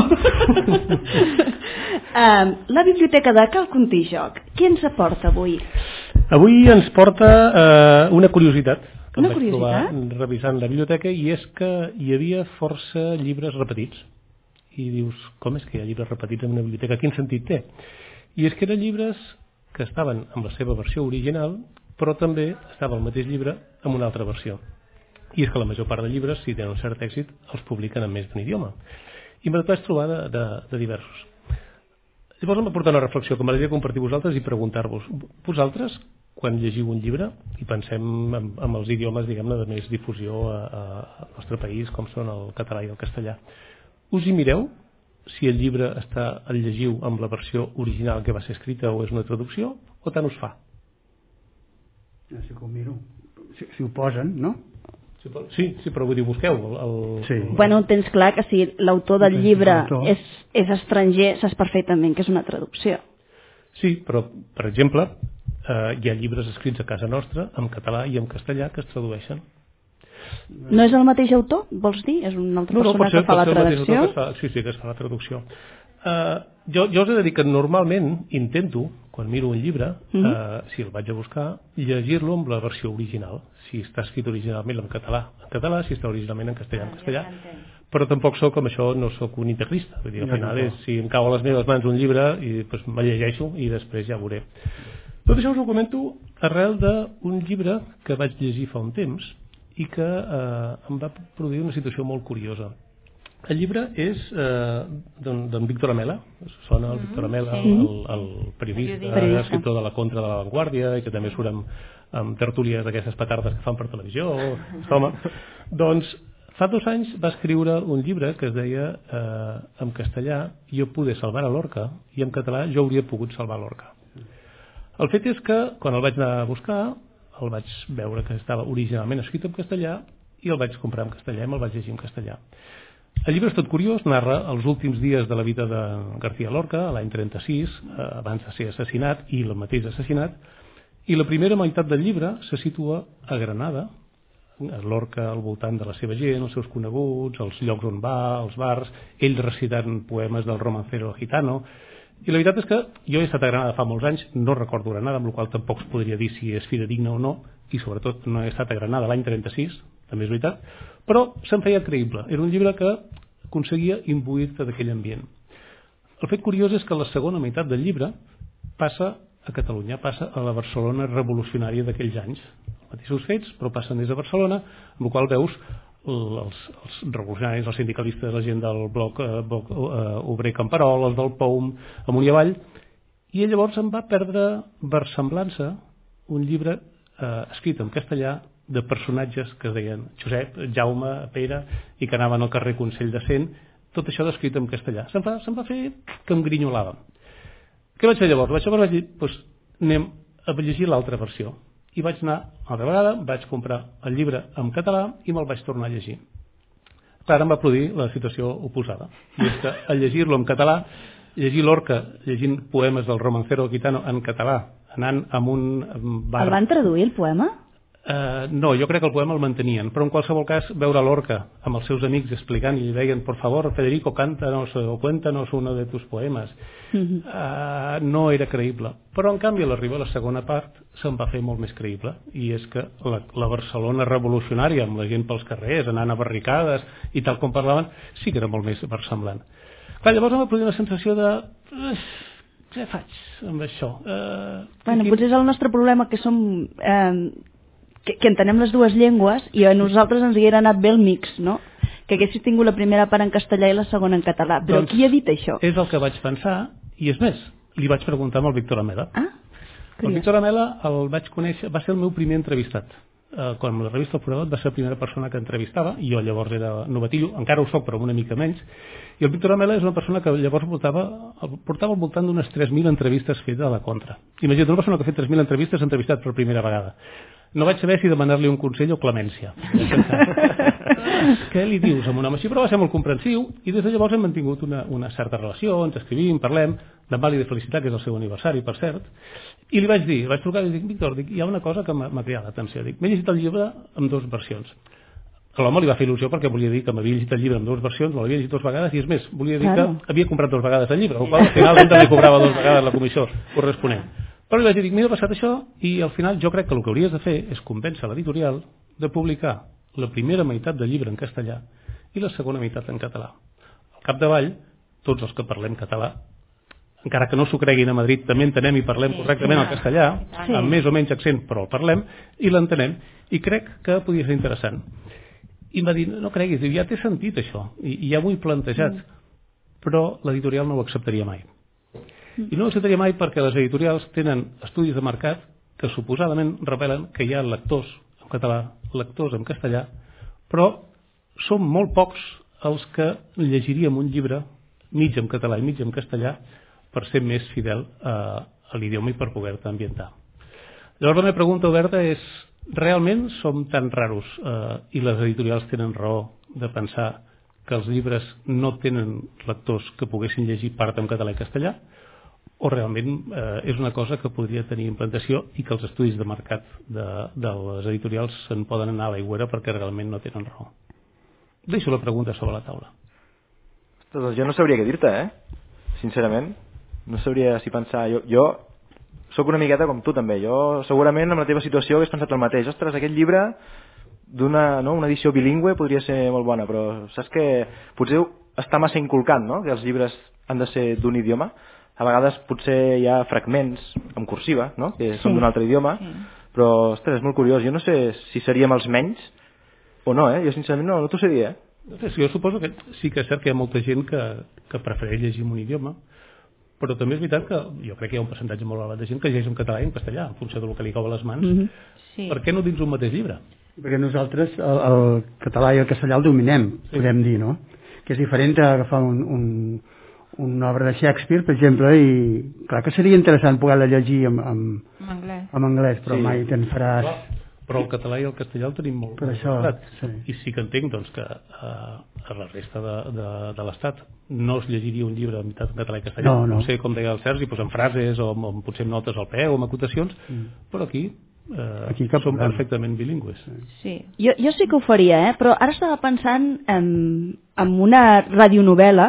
um, la biblioteca de Cal Conté i Joc, què ens aporta avui? Avui ens porta uh, una curiositat que una em vaig curiositat? trobar revisant la biblioteca, i és que hi havia força llibres repetits. I dius, com és que hi ha llibres repetits en una biblioteca? Quin sentit té? I és que eren llibres que estaven amb la seva versió original, però també estava el mateix llibre amb una altra versió. I és que la major part de llibres, si tenen un cert èxit, els publiquen en més d'un idioma. I me'ls vaig trobar de, de, de diversos. Llavors em va portar una reflexió que m'agradaria compartir vosaltres i preguntar-vos. Vosaltres, quan llegiu un llibre, i pensem en, en els idiomes, diguem-ne, de més difusió a, a, al nostre país, com són el català i el castellà, us hi mireu si el llibre està, el llegiu amb la versió original que va ser escrita o és una traducció, o tant us fa? Si ho miro, si, si ho posen, no? Sí, sí, però vull dir, busqueu el... el... Sí. Bueno, tens clar que si l'autor del llibre és, és estranger, saps perfectament que és una traducció. Sí, però, per exemple, eh, hi ha llibres escrits a casa nostra, en català i en castellà, que es tradueixen. No és el mateix autor, vols dir? És una altra no, no, persona ser, que fa la traducció? Que fa, sí, sí, que es fa la traducció. Uh, jo, jo us he de dir que normalment intento, quan miro un llibre, uh -huh. uh, si el vaig a buscar, llegir-lo amb la versió original. Si està escrit originalment en català, en català, si està originalment en castellà, en castellà. Però tampoc sóc, com això, no sóc un integrista. Vull dir, al final, és, si em cau a les meves mans un llibre, i, doncs, me llegeixo i després ja veuré. Tot això us ho comento arrel d'un llibre que vaig llegir fa un temps, i que eh, em va produir una situació molt curiosa. El llibre és eh, d'en Víctor Amela, sona el Víctor Amela, sí. el, el periodista, periodista, escriptor de La Contra de la Vanguardia, i que també surt amb, amb tertúlies d'aquestes petardes que fan per televisió. Home, doncs, fa dos anys va escriure un llibre que es deia eh, en castellà Jo pude salvar a Lorca, i en català Jo hauria pogut salvar Lorca. El fet és que, quan el vaig anar a buscar, el vaig veure que estava originalment escrit en castellà i el vaig comprar en castellà i me'l vaig llegir en castellà. El llibre és tot curiós, narra els últims dies de la vida de García Lorca, l'any trenta-sis, abans de ser assassinat i el mateix assassinat, i la primera meitat del llibre se situa a Granada, a Lorca al voltant de la seva gent, els seus coneguts, els llocs on va, els bars, ell recitant poemes del romancero gitano. I la veritat és que jo he estat a Granada fa molts anys, no recordo Granada, amb la qual tampoc es podria dir si és fidedigna o no, i sobretot no he estat a Granada l'any trenta-sis, també és veritat, però se'm feia creïble. Era un llibre que aconseguia imbuir-te d'aquell ambient. El fet curiós és que la segona meitat del llibre passa a Catalunya, passa a la Barcelona revolucionària d'aquells anys. Els mateixos fets, però passen des de Barcelona, amb la qual veus els, els revolucionaris, els sindicalistes, la gent del bloc, eh, bloc eh, obrer Camperol, els del P O U M, amunt i avall, I llavors em va perdre versemblança un llibre eh, escrit en castellà de personatges que es deien Josep, Jaume, Pere, i que anaven al carrer Consell de Cent, tot això descrit en castellà. Se'm va, se'm va fer que em grinyolava. Què vaig fer llavors? Llavors vaig dir, doncs anem a llegir l'altra versió. I vaig anar, altra vegada, vaig comprar el llibre en català i me'l vaig tornar a llegir. Clar, em va produir la situació oposada. I és que al llegir-lo en català, llegir Lorca, llegint poemes del romancero gitano en català, anant amb un bar... El van traduir, el poema? Uh, no, jo crec que el poema el mantenien, però en qualsevol cas veure Lorca amb els seus amics explicant i li deien, por favor, Federico, cántanos o cuéntanos uno de tus poemes, uh, no era creïble. Però en canvi a l'arribar a la segona part se'n va fer molt més creïble, i és que la, la Barcelona revolucionària, amb la gent pels carrers, anant a barricades i tal com parlaven, sí que era molt més versemblant. Clar, llavors em va produir una sensació de... què faig amb això? Uh, bueno, potser és el nostre problema, que som... Eh, que, que entenem les dues llengües, i a nosaltres ens haguera anat bé el mix, no? Que haguessis tingut la primera part en castellà i la segona en català. Però doncs, qui ha dit això? És el que vaig pensar, i és més, li vaig preguntar amb el Víctor Amela. Ah, el Víctor Amela el vaig conèixer, va ser el meu primer entrevistat. Uh, quan la revista El Forador va ser la primera persona que entrevistava, i jo llavors era novatillo, encara ho soc però una mica menys, i el Víctor Amela és una persona que llavors portava, portava al voltant d'unes tres mil entrevistes fetes a la contra. Imagina't, una persona que ha fet tres mil entrevistes entrevistat per primera vegada. No vaig saber si demanar-li un consell o clemència. Què li dius amb un home així? Però va ser molt comprensiu, i des de llavors hem mantingut una, una certa relació, ens escrivim, parlem, demà li de felicitar, que és el seu aniversari, per cert, i li vaig dir, vaig trucar i dic, Víctor, dic, hi ha una cosa que m'ha cridat l'atenció. Dic, m'he llegit el llibre amb dues versions. A l'home li va fer il·lusió perquè volia dir que m'havia llegit el llibre amb dues versions, me l'havia llegit dues vegades, i és més, volia dir claro. que havia comprat dues vegades el llibre, al qual al final ell també cobrava dues vegades la comissió corresponent. Però li vaig dir, m'he passat això, i al final jo crec que el que hauries de fer és convèncer l'editorial de publicar la primera meitat del llibre en castellà i la segona meitat en català. Al capdavall, tots els que parlem català, encara que no s'ho creguin a Madrid, també entenem i parlem correctament el castellà, amb més o menys accent, però el parlem, i l'entenem, i crec que podia ser interessant. I em va dir, no creguis, ja té sentit això, i ja m'ho he plantejat, però l'editorial no ho acceptaria mai. I no ho acceptaria mai perquè les editorials tenen estudis de mercat que suposadament revelen que hi ha lectors en català, lectors en castellà, però són molt pocs els que llegiríem un llibre mig en català i mig en castellà per ser més fidel a, a l'idioma i per poder-te ambientar. Llavors la meva pregunta oberta és, realment som tan raros eh, i les editorials tenen raó de pensar que els llibres no tenen lectors que poguessin llegir part en català i castellà, o realment eh, és una cosa que podria tenir implantació i que els estudis de mercat de, de les editorials se'n poden anar a l'aigüera perquè realment no tenen raó? Deixo la pregunta sobre la taula. Ostres, jo no sabria què dir-te, eh? Sincerament. No sabria si pensar... Jo, jo sóc una miqueta com tu també. Jo segurament amb la teva situació hagués pensat el mateix. Ostres, aquest llibre d'una no, una edició bilingüe podria ser molt bona, però saps que potser està massa inculcant, no?, que els llibres han de ser d'un idioma. A vegades potser hi ha fragments en cursiva, no?, que són sí. d'un altre idioma, sí. però, ostres, és molt curiós. Jo no sé si seríem els menys o no, eh? Jo sincerament no, no t'ho sé dir, eh? Jo suposo que sí que és cert que hi ha molta gent que, que prefereix llegir en un idioma, però també és veritat que jo crec que hi ha un percentatge molt elevat de gent que llegeix en català i en castellà, en funció del que li cau a les mans. Mm-hmm. Sí. Per què no dins un mateix llibre? Perquè nosaltres el, el català i el castellà el dominem, sí. podem dir, no? Que és diferent agafar un... un una obra de Shakespeare, per exemple, i clar que seria interessant poder-la llegir en, en, en, anglès. en anglès, però sí. mai te'n faràs... Clar, però el català i el castellà el tenim molt per això, sí. I sí que entenc doncs, que a, a la resta de, de, de l'Estat no es llegiria un llibre en meitat en català i castellà, no, no. no sé, com deia el Sergi, doncs, en frases o amb, potser amb notes al peu o amb acotacions, mm. però aquí eh, aquí som problema. perfectament bilingües. Sí. Jo, jo sí que ho faria, eh? Però ara estava pensant en, en una radionovel·la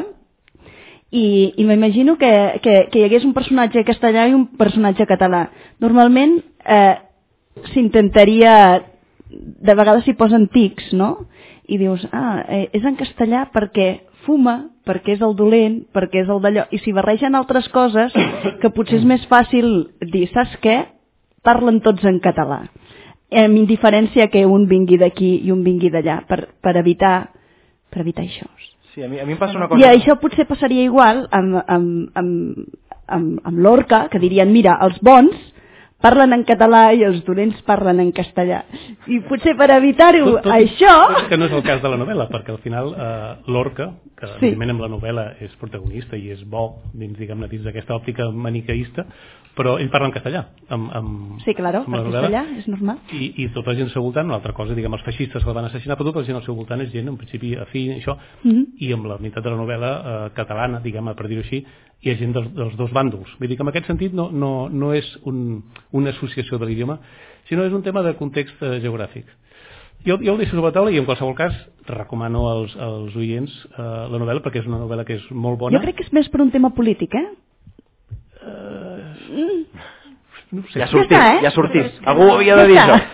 i, i m'imagino que, que, que hi hagués un personatge castellà i un personatge català. Normalment eh, s'intentaria, de vegades s'hi posen tics, no? I dius, ah, eh, és en castellà perquè fuma, perquè és el dolent, perquè és el d'allò, i si barregen altres coses que potser és més fàcil dir, saps què? Parlen tots en català, amb indiferència que un vingui d'aquí i un vingui d'allà, per, per evitar per evitar això. Sí, a mi, a mi em passa una cosa... I això potser passaria igual amb, amb, amb, amb, amb l'Orca, que dirien, mira, els bons parlen en català i els dolents parlen en castellà. I potser per evitar-ho, això... Tot que no és el cas de la novel·la, perquè al final eh, l'Orca, que sí. evidentment amb la novel·la és protagonista i és bo dins, diguem-ne, dins d'aquesta òptica maniqueïsta, però ell parla en castellà. Amb, amb, sí, claro, amb per castellà, és normal. I, I tota la gent al seu voltant, una altra cosa, diguem, els feixistes que el van assassinar, però tota la gent al seu voltant és gent, en principi, afí, això, mm -hmm. i amb la meitat de la novel·la eh, catalana, diguem, per dir-ho així, hi ha gent dels, dels dos bàndols. Vull dir que en aquest sentit no, no, no és un, una associació de l'idioma, sinó és un tema de context eh, geogràfic. Jo, jo ho deixo sobre la taula i en qualsevol cas recomano als, als oients eh, la novel·la perquè és una novel·la que és molt bona. Jo crec que és més per un tema polític, eh? Uh, mm. no sé. Ja ha sortit, ja, eh? ja ha sortit. Algú havia de dir això.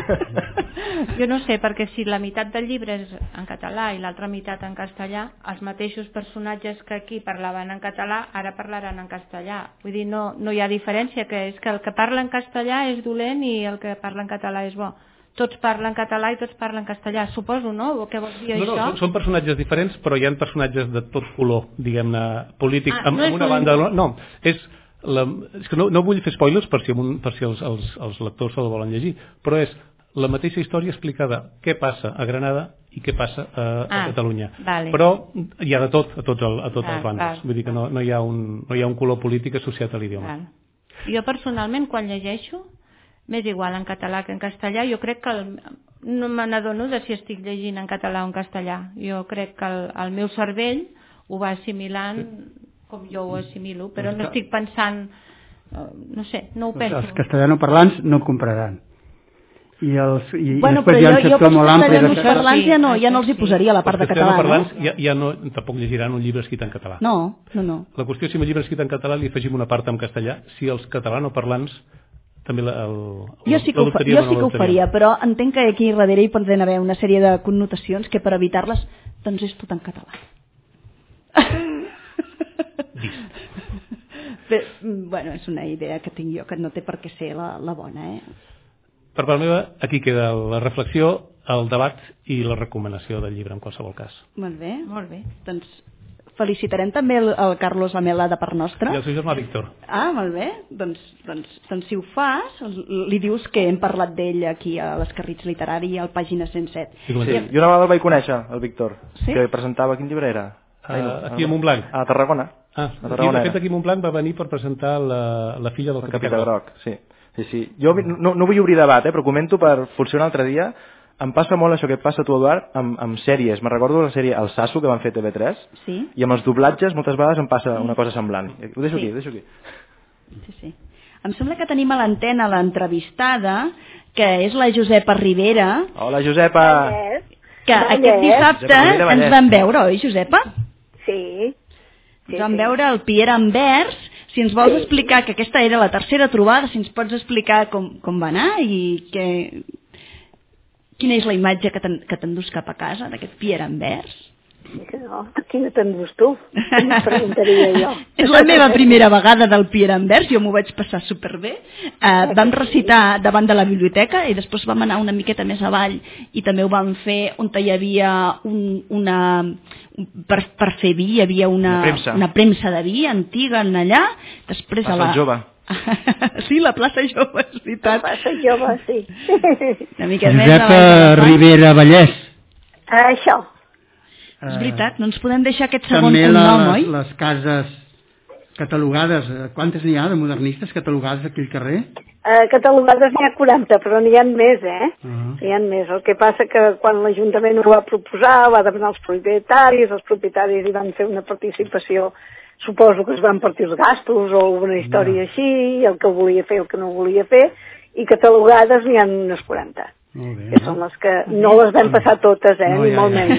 Jo no sé, perquè si la meitat del llibre és en català i l'altra meitat en castellà, els mateixos personatges que aquí parlaven en català ara parlaran en castellà. Vull dir, no, no hi ha diferència, que és que el que parla en castellà és dolent i el que parla en català és bo. Tots parlen català i tots parlen castellà, suposo, no? Què vols dir, no, no, això? Són, són personatges diferents, però hi ha personatges de tot color, diguem-ne, polític. Ah, amb, no amb una un... banda... No, és... La, és que no, no vull fer spoilers per si, un, per si els, els, els lectors se'l volen llegir, però és la mateixa història explicada què passa a Granada i què passa a, ah, a Catalunya. Vale. Però hi ha de tot a tots, el, a tots ah, els bàndols. Val. Vull dir que no, no, hi ha un, no hi ha un color polític associat a l'idioma. Val. Jo personalment, quan llegeixo, m'és igual en català que en castellà. Jo crec que el, no me n'adono de si estic llegint en català o en castellà. Jo crec que el, el meu cervell ho va assimilant... Sí. Com jo ho assimilo, però no estic pensant, no sé, no ho penso. Els castellanoparlants no compraran. I, els, i, bueno, i després hi ha un sector molt ampli. Els castellanoparlants ja no, ja no els hi posaria la part de català. Els castellanoparlants ja, ja no, tampoc llegiran un llibre escrit en català. No, no, no. La qüestió és si un llibre escrit en català li afegim una part en castellà, si els catalanoparlants també la, el, jo sí que, ho, jo sí que ho faria, però entenc que aquí darrere hi poden haver una sèrie de connotacions que per evitar-les, doncs és tot en català. Però, bueno, és una idea que tinc jo que no té per què ser la, la bona, eh? Per part meva, aquí queda la reflexió, el debat i la recomanació del llibre en qualsevol cas. Molt bé, molt bé. Doncs felicitarem també el, el Carlos Lamela de part nostra. I el seu germà Víctor. Ah, molt bé, doncs, doncs, doncs si ho fas, li dius que hem parlat d'ell aquí a l'Escarrits Literari al pàgina cent set. Sí, sí. Jo una vegada el vaig conèixer, el Víctor, sí? Que presentava, quin llibre era? Uh, aquí a Montblanc. A Tarragona. Ah, a Tarragona aquí, de fet aquí a Montblanc va venir per presentar la, la filla del el Capità, Capità Groc. Sí. Sí, sí. Jo no, no vull obrir debat, eh, però comento per potser un altre dia. Em passa molt això que et passa a tu, Eduard, amb, amb sèries. Me recordo la sèrie El Sasso, que van fer T V tres, sí? I amb els doblatges moltes vegades em passa una cosa semblant. Ho deixo sí. aquí, ho deixo aquí. Sí, sí. Em sembla que tenim a l'antena l'entrevistada, que és la Josepa Rivera. Hola, Josepa! Que aquest dissabte ens vam veure, oi, Josepa? Sí. Sí, ens vam sí. veure el Pierre Anvers. Si ens vols sí. explicar, que aquesta era la tercera trobada, si ens pots explicar com, com va anar i que... quina és la imatge que t'endús cap a casa d'aquest Pierre Anvers? No, quina t'endús tu? Em preguntaria jo. És la meva primera vegada del Pierre Anvers, jo m'ho vaig passar superbé. Uh, vam recitar davant de la biblioteca i després vam anar una miqueta més avall i també ho vam fer on hi havia un, una... Per, per fer vi, hi havia una, una, premsa. una premsa de vi antiga en allà. Després plaça a la... Jove. Sí, la plaça Jove, és veritat. La plaça Jove, sí. Una mica Josepa Rivera Vallès. Això. Uh, és veritat, no ens podem deixar aquest segon també cognom, la, oi? les cases catalogades, quantes n'hi ha de modernistes catalogades aquí al carrer? Uh, catalogades n'hi ha quaranta, però n'hi ha més, eh? Uh -huh. N'hi ha més. El que passa que quan l'Ajuntament ho va proposar, va demanar als propietaris, els propietaris hi van fer una participació, suposo que es van partir els gastos o una història no. així, el que volia fer, el que no volia fer, i catalogades n'hi ha unes quaranta. Molt bé, que són les que no les vam passar totes, eh? No, ni ja, molt ja. menys.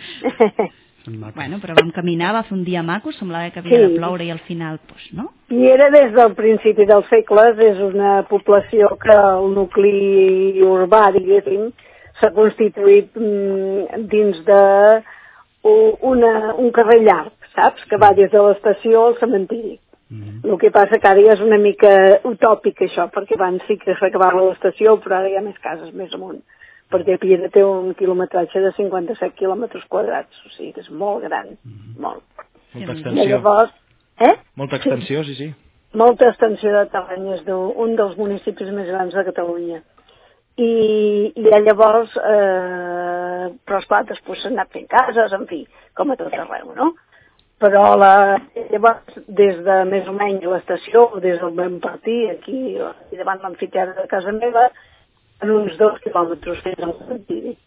Bueno, però vam caminar, va fer un dia maco, semblava que havia sí. de ploure i al final, doncs, no? I era des del principi dels segles, és una població que el nucli urbà, diguéssim, s'ha constituït mm, dins de una, un carrer llarg, saps? Que va des de l'estació al cementiri. Mm-hmm. El que passa que ara ja és una mica utòpic això, perquè abans sí que s'acabava l'estació, però ara hi ha més cases més amunt, perquè Piera té un quilometratge de cinquanta-set quilòmetres quadrats, o sigui que és molt gran, mm-hmm. molt. Molta extensió. Llavors, eh? Molta extensió, sí, sí. molta extensió de terreny, és un dels municipis més grans de Catalunya. I, i llavors, eh, però esclar, després s'han anat fent cases, en fi, com a tot arreu, no? Però la, llavors, des de més o menys l'estació, des del vam partir, aquí, aquí davant l'amfiteatre de casa meva, en uns dos quilòmetres fins al cementiri.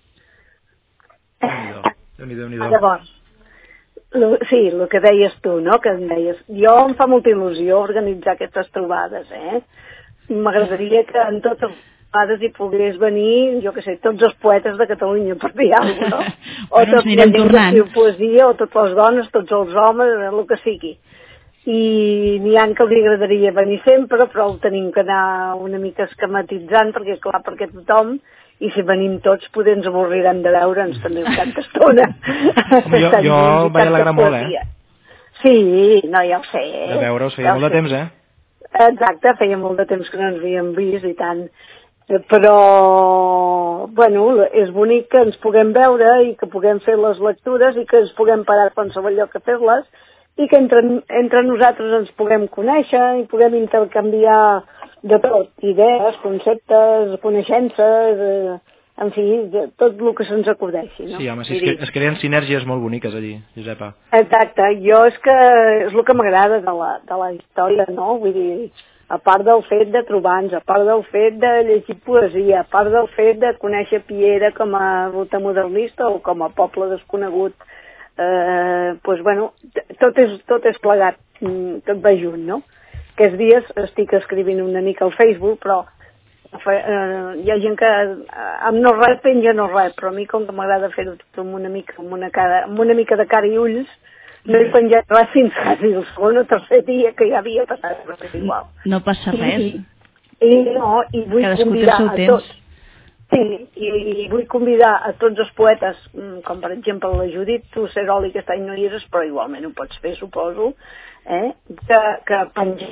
Déu-n'hi-do, Déu-n'hi-do. Llavors, lo, sí, el que deies tu, no?, que em deies, jo em fa molta il·lusió organitzar aquestes trobades, eh? M'agradaria que en totes les trobades hi pogués venir, jo què sé, tots els poetes de Catalunya, per dir alguna cosa, no? O Bueno, tots els que escriu poesia, o totes les dones, tots els homes, el que sigui. I n'hi ha que li agradaria venir sempre, però el tenim que anar una mica esquematitzant, perquè clar, perquè tothom, i si venim tots, poder ens avorrirem de veure'ns també una tanta estona. Home, jo, jo em vaig alegrar molt, eh? Sí, no, ja ho sé. De veure-us, feia molt de temps, eh? Exacte, feia molt de temps que no ens havíem vist i tant. Però, bueno, és bonic que ens puguem veure i que puguem fer les lectures i que ens puguem parar a qualsevol lloc a fer-les i que entre, entre nosaltres ens puguem conèixer i puguem intercanviar de tot, idees, conceptes, coneixences, eh, en fi, tot el que se'ns acudeixi, no? Sí, home, sí, es, que, es creen sinergies molt boniques allí, Josepa. Exacte, jo és que és el que m'agrada de, la, de la història, no? Vull dir, a part del fet de trobar-nos, a part del fet de llegir poesia, a part del fet de conèixer Piera com a ruta modernista o com a poble desconegut, eh, doncs, bueno, tot és, tot és plegat, tot va junt, no? Aquests dies estic escrivint una mica al Facebook, però eh, hi ha gent que amb no res penja no res, però a mi com que m'agrada fer-ho tot amb una mica, amb una, cara, amb una mica de cara i ulls, no he penjat res fins quasi el segon o tercer dia que ja havia passat, però és igual. No passa res. I, i no, i vull Cadascú convidar a temps. tots. Sí, i, i vull convidar a tots els poetes, com per exemple la Judit, tu, Ceroli, que aquest any no hi eres, però igualment ho pots fer, suposo, eh? que, que pengem.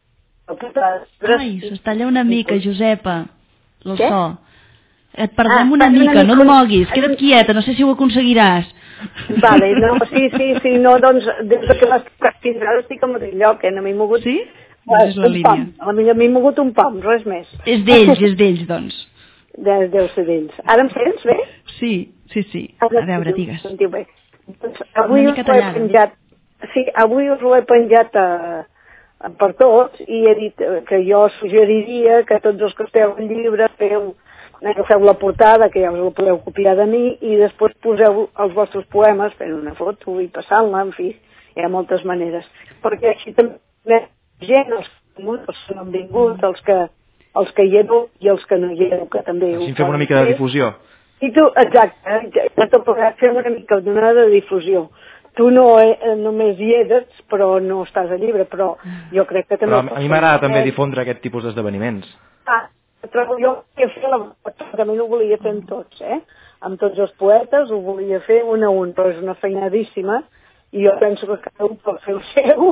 Ai, s'estalla una mica, Josepa, el Què? so. Et perdem Ah, una perdem mica, una no mica. et moguis, queda't quieta, no sé si ho aconseguiràs. Vale, no, sí, sí, sí, no, doncs, des que vas fins ara estic al mateix lloc, eh, no m'he mogut. Sí? Uh, Doncs és la un línia. pam, a mi m'he mogut un pam, res més. És d'ells, és d'ells, doncs. De, deu ser d'ells. Ara em sents bé? Sí, sí, sí. A veure, digues. Sentiu bé. Doncs, avui Una us mica ho he tallada. penjat, sí, avui us ho he penjat a, a, per tots i he dit que jo suggeriria que tots els que esteu al llibre feu, agafeu la portada, que ja us la podeu copiar de mi, i després poseu els vostres poemes fent una foto i passant-la, en fi, hi ha moltes maneres. Perquè així també gent, els que no han vingut, els que, els que hi ero i els que no hi ero, que també... Així fem una mica de difusió. I tu, exacte, ja t'ho podràs fer una mica d'una de difusió. Tu no eh, només hi eres, però no estàs al llibre, però jo crec que també... Però a mi m'agrada també difondre aquest tipus d'esdeveniments. Ah, trobo jo que fer la... també ho volia fer amb tots, eh? Amb tots els poetes ho volia fer un a un, però és una feinadíssima, i jo penso que cada un pot fer el seu,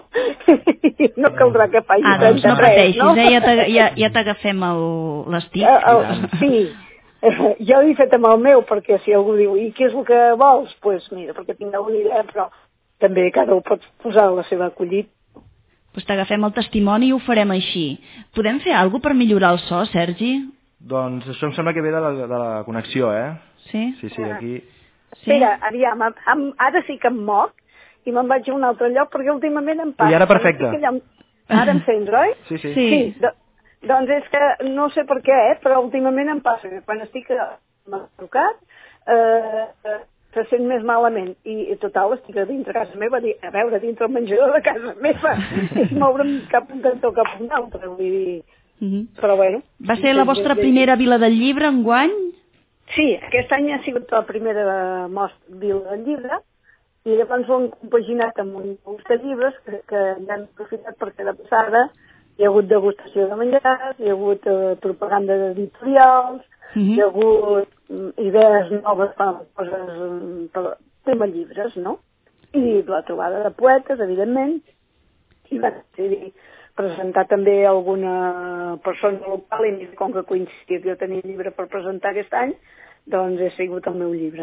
i no caldrà que faci Ah, doncs no res, pateixis, no? eh? Ja t'ag- ja, ja t'agafem el- l'estic. Eh, el- sí, eh, jo ho he fet amb el meu, perquè si algú diu, i què és el que vols? Doncs pues mira, perquè tinc alguna idea, però també cada un pot posar la seva acollit. Pues t'agafem el testimoni i ho farem així. Podem fer alguna cosa per millorar el so, Sergi? Doncs això em sembla que ve de la, de la connexió, eh? Sí? Sí, sí, aquí... Sí? Espera, aviam, am, am, ara sí que em moc i me'n vaig a un altre lloc perquè últimament em passa. I ara perfecte. Estic allà... Ara em sents, oi? Sí, sí. Sí. sí do, doncs és que no sé per què, eh, però últimament em passa que quan estic a... m'ha trucat, eh, eh, se sent més malament i, i total estic a dintre casa meva, a veure, dintre el menjador de casa meva i moure'm cap un cantó cap a un altre, vull dir... Mm-hmm. Però bueno... Va ser la vostra primera vila del llibre enguany? Sí, aquest any ha sigut la primera mostra vila del llibre i llavors ho hem compaginat amb un ús de llibres que, que ja hem aprofitat perquè de passada hi ha hagut degustació de menjars, hi ha hagut eh, propaganda d'editorials, mm-hmm. hi ha hagut mm, idees noves per coses, mm, per tema llibres, no? I la trobada de poetes, evidentment, i va decidir presentar també alguna persona local i com que coincidia que jo tenia llibre per presentar aquest any, doncs he sigut el meu llibre.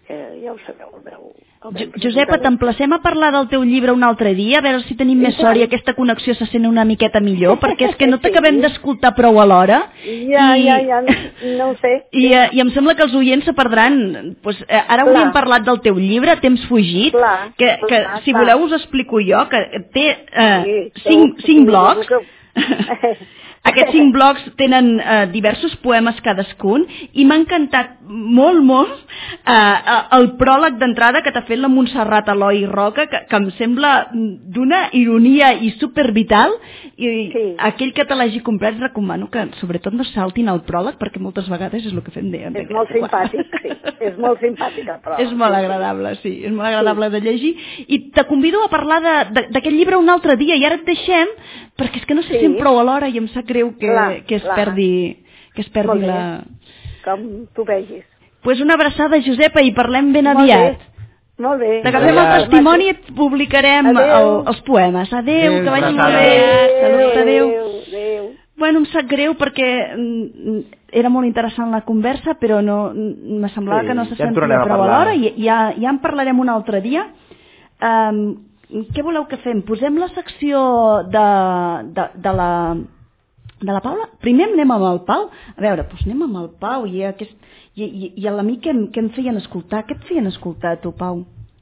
que ja ho sabeu, el meu... El Jo, Josepa, t'emplacem a parlar del teu llibre un altre dia, a veure si tenim més sort i aquesta connexió se sent una miqueta millor, perquè és que no t'acabem d'escoltar prou alhora. Ja, i... ja, ja, no ho sé. I, uh, I em sembla que els oients se perdran. Pues, uh, ara hauríem parlat del teu llibre, Temps fugit, clar, que, que clar, si clar. voleu us explico jo, que té uh, sí, cinc, sí, cinc blocs. Aquests cinc blocs tenen eh, diversos poemes cadascun i m'ha encantat molt, molt eh, el pròleg d'entrada que t'ha fet la Montserrat Eloi Roca, que, que em sembla d'una ironia i supervital, i sí. aquell que te l'hagi comprat recomano que sobretot no saltin el pròleg, perquè moltes vegades és el que fem de... És molt simpàtic, sí, és molt simpàtic el pròleg. És molt agradable, sí, és molt agradable sí. de llegir, i te convido a parlar d'aquest llibre un altre dia, i ara et deixem, perquè és que no se sí. sent prou a l'hora i em sap greu que, clar, que, es, perdi, que es perdi la... Com tu vegis. Pues una abraçada, Josepa, i parlem ben molt aviat. Bé. Molt bé. T'agafem el testimoni i et publicarem el, els poemes. Adéu, adéu que vagi molt bé. Salut, adéu. Adéu. Bueno, em sap greu perquè era molt interessant la conversa, però no, me semblava sí, que no se ja sentia prou a l'hora, i ja, ja en parlarem un altre dia. Um, què voleu que fem? Posem la secció de, de, de la... de la Paula? Primer anem amb el Pau. A veure, doncs anem amb el Pau i, aquest, i, i, i a l'amic que, que em feien escoltar. Què et feien escoltar, tu, Pau?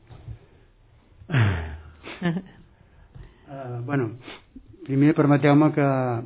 Uh, bueno, primer permeteu-me que,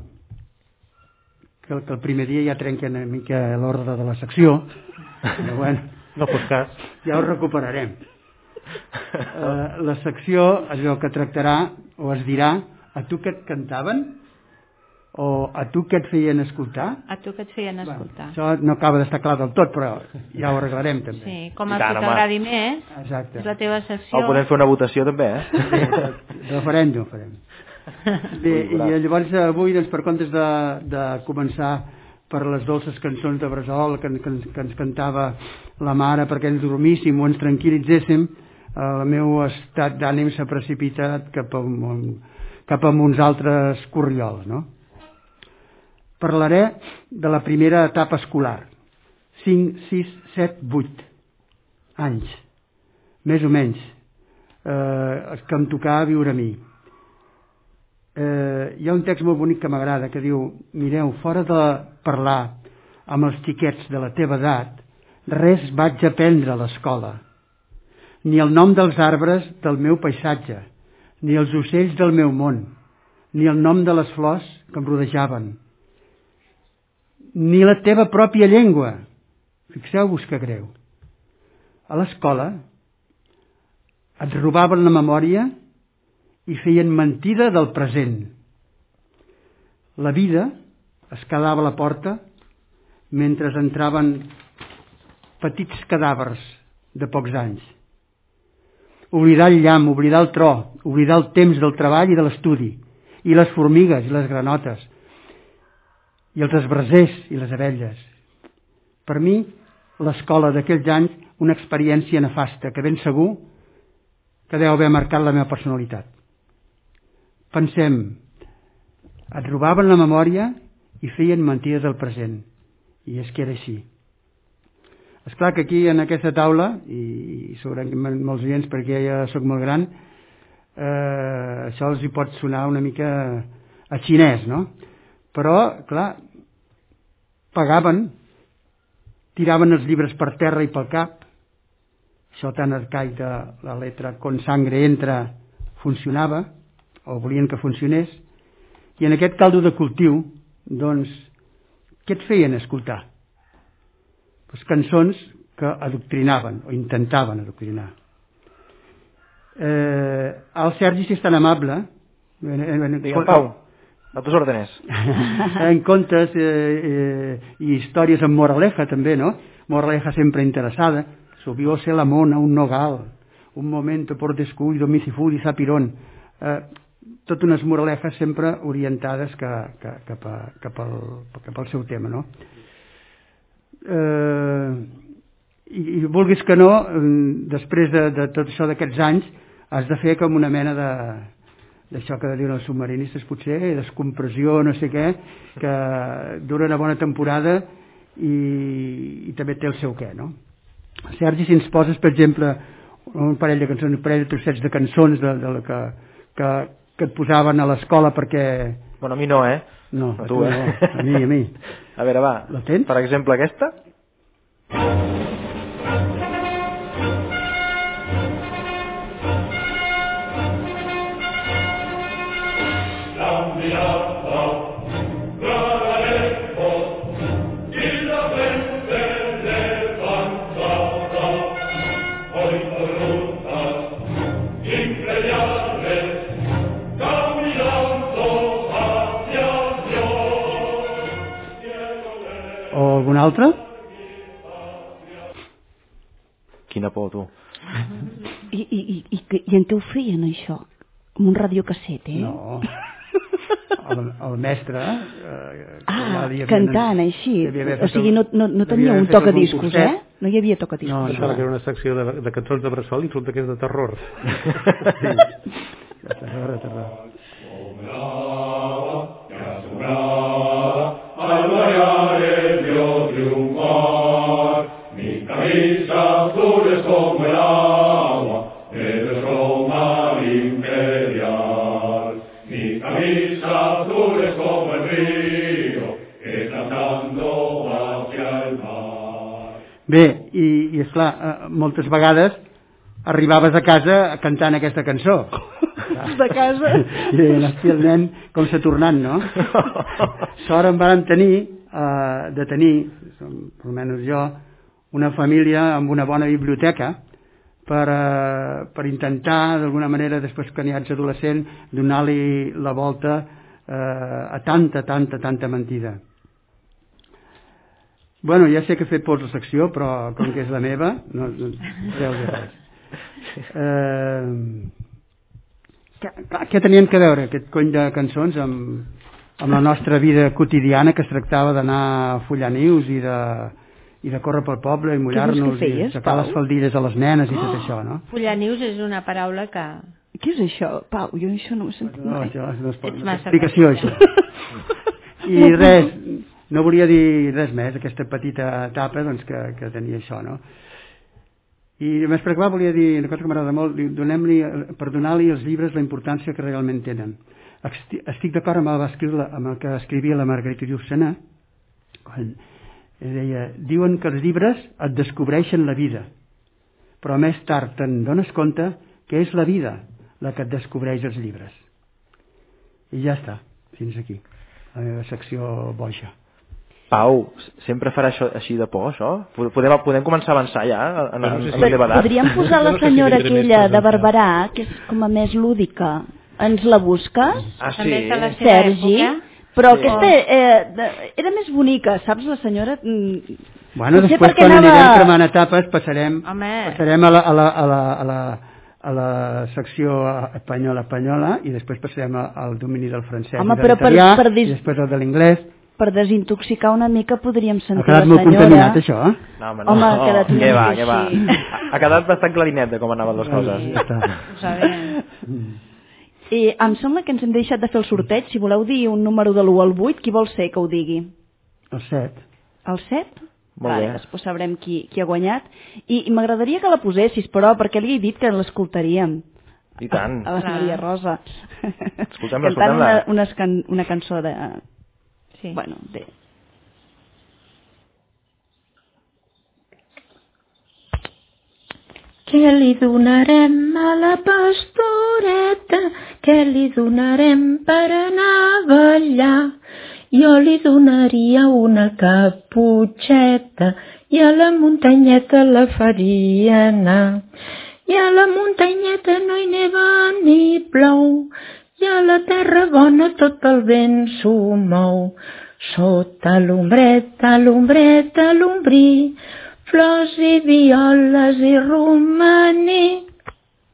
que, que el primer dia ja trenquen una mica l'ordre de la secció. Però bueno, no fos cas. Ja ho recuperarem. Uh, la secció, allò que tractarà o es dirà a tu que et cantaven o a tu que et feien escoltar. A tu que et feien escoltar. Bueno, això no acaba d'estar clar del tot, però ja ho arreglarem també. Sí, com el que t'agradi més. Exacte. És la teva secció. O podem fer una votació també, eh? Sí, referèndum farem. Bé, i llavors avui, doncs, per comptes de, de començar per les dolces cançons de Bressol que, que, que ens cantava la mare perquè ens dormíssim o ens tranquil·litzéssim, el meu estat d'ànim s'ha precipitat cap a, cap a uns altres corriols, no? Parlaré de la primera etapa escolar, cinc, sis, set, vuit anys, més o menys, eh, que em tocava viure a mi. Eh, hi ha un text molt bonic que m'agrada, que diu, mireu, fora de parlar amb els xiquets de la teva edat, res vaig aprendre a l'escola, ni el nom dels arbres del meu paisatge, ni els ocells del meu món, ni el nom de les flors que em rodejaven, ni la teva pròpia llengua. Fixeu-vos que greu. A l'escola et robaven la memòria i feien mentida del present. La vida es quedava a la porta mentre entraven petits cadàvers de pocs anys. Oblidar el llamp, oblidar el tro, oblidar el temps del treball i de l'estudi, i les formigues i les granotes, i els esbrassers i les abelles. Per mi, l'escola d'aquells anys, una experiència nefasta que ben segur que deu haver marcat la meva personalitat. Pensem, et robaven la memòria i feien mentides del present. I és que era així. Esclar que aquí en aquesta taula, i segurament molts oients perquè ja soc molt gran, eh, això els hi pot sonar una mica a xinès, no? Però, clar, pagaven, tiraven els llibres per terra i pel cap, això tan arcaic de la letra con sangre entra funcionava, o volien que funcionés, i en aquest caldo de cultiu, doncs, què et feien escoltar? Pues cançons que adoctrinaven, o intentaven adoctrinar. Eh, el Sergi, si és tan amable... Digue'm, Pau, a tus órdenes. En contes eh, eh, i històries amb moraleja també, no? Moraleja sempre interessada. Subióse la mona un nogal, un momento por descuido, misifudi sapirón. Eh, tot unes moralejes sempre orientades que, que, cap, a, cap, al, cap al seu tema, no? Eh, i, i vulguis que no, després de, de tot això d'aquests anys, has de fer com una mena de d'això que diuen els submarinistes, potser, descompressió, no sé què, que dura una bona temporada i, i també té el seu què, no? Sergi, si ens poses, per exemple, un parell de cançons, un parell de trossets de cançons de, de la que, que, que et posaven a l'escola perquè... Bueno, a mi no, eh? No, a a tu, tu eh? no, a mi, a mi. A veure, va. La tens? Per exemple, aquesta? O alguna altra? Quina por, tu. I, i, i, i, i en què ho feien, això? Amb un radiocasset, eh? No. El, el mestre... Eh, ah, cantant, havien, així. O sigui, no, no, no tenia un tocadiscos, eh? No hi havia tocadiscos. No, pensava que era una secció de, de cançons de bressol i resulta que és de terror. Sí. De terror, de terror. Al variare dio triunfar, mi camisa azul es como el agua, es Roma imperial. Mi camisa azul es como el río, que cantando hacia el mar. Bé, i, i esclar, moltes vegades arribaves a casa cantant aquesta cançó. De casa. I deien, hòstia, el nen com s'ha tornat, no? Sort en vàrem tenir, eh, de tenir, per almenys jo, una família amb una bona biblioteca per, eh, per intentar, d'alguna manera, després que n'hi ets adolescent, donar-li la volta eh, a tanta, tanta, tanta mentida. Bueno, ja sé que he fet pols la secció, però com que és la meva, no, no treu de res. Eh, què tenien que veure aquest cony de cançons amb, amb la nostra vida quotidiana, que es tractava d'anar a follar nius i de, i de córrer pel poble i mullar-nos i sacar les faldilles a les nenes i tot això, no? Follar nius és una paraula que... Què és això, Pau? Jo això no ho he sentit mai. No, no es pot... Ets massa explicació, això. I res, no volia dir res més, aquesta petita etapa doncs, que, que tenia això, no? I més per acabar volia dir una cosa que m'agrada molt, donem-li, per donar-li als llibres la importància que realment tenen. Estic d'acord amb, amb el que escrivia la Margarita Llussana, quan deia, diuen que els llibres et descobreixen la vida, però més tard te'n dones compte que és la vida la que et descobreix els llibres. I ja està, fins aquí, la meva secció boja. Pau, sempre farà això així de por, això? Podem, podem començar a avançar ja en, en, en el debat? Podríem posar la senyora aquella de Barberà, que és com a més lúdica. Ens la busques? Ah, sí? Sergi? Però sí. Aquesta eh, era més bonica, saps, la senyora? Bueno, potser després quan anava... anirem cremant etapes passarem, Home. passarem a la, a la, a la, a la, a la secció espanyola espanyola i després passarem al domini del francès. Home, i de l'italià, per, per dis... i després al de l'inglès. Per desintoxicar una mica podríem sentir la senyora. Ha quedat molt contaminat, això, eh? No, home, no. Home, ha quedat què va, què va. Ha quedat bastant clarinet de com anaven les coses. Ja està. Ho sabem. I em sembla que ens hem deixat de fer el sorteig. Si voleu dir un número de l'u al vuit, qui vol ser que ho digui? El set. El set? Molt vale, bé. després sabrem qui, qui ha guanyat. I, i m'agradaria que la posessis, però, perquè li he dit que l'escoltaríem. I tant. A, a la Maria Rosa. Escoltem-la, cantant escoltem-la. una, una, can, una cançó de... Sí. Bueno, de... Què li donarem a la pastoreta? Què li donarem per anar a ballar? Jo li donaria una caputxeta i a la muntanyeta la faria anar. I a la muntanyeta no hi neva ni plou, i a la terra bona tot el vent s'ho mou. Sota l'ombreta, l'ombreta, l'ombrí, flors i violes i romaní.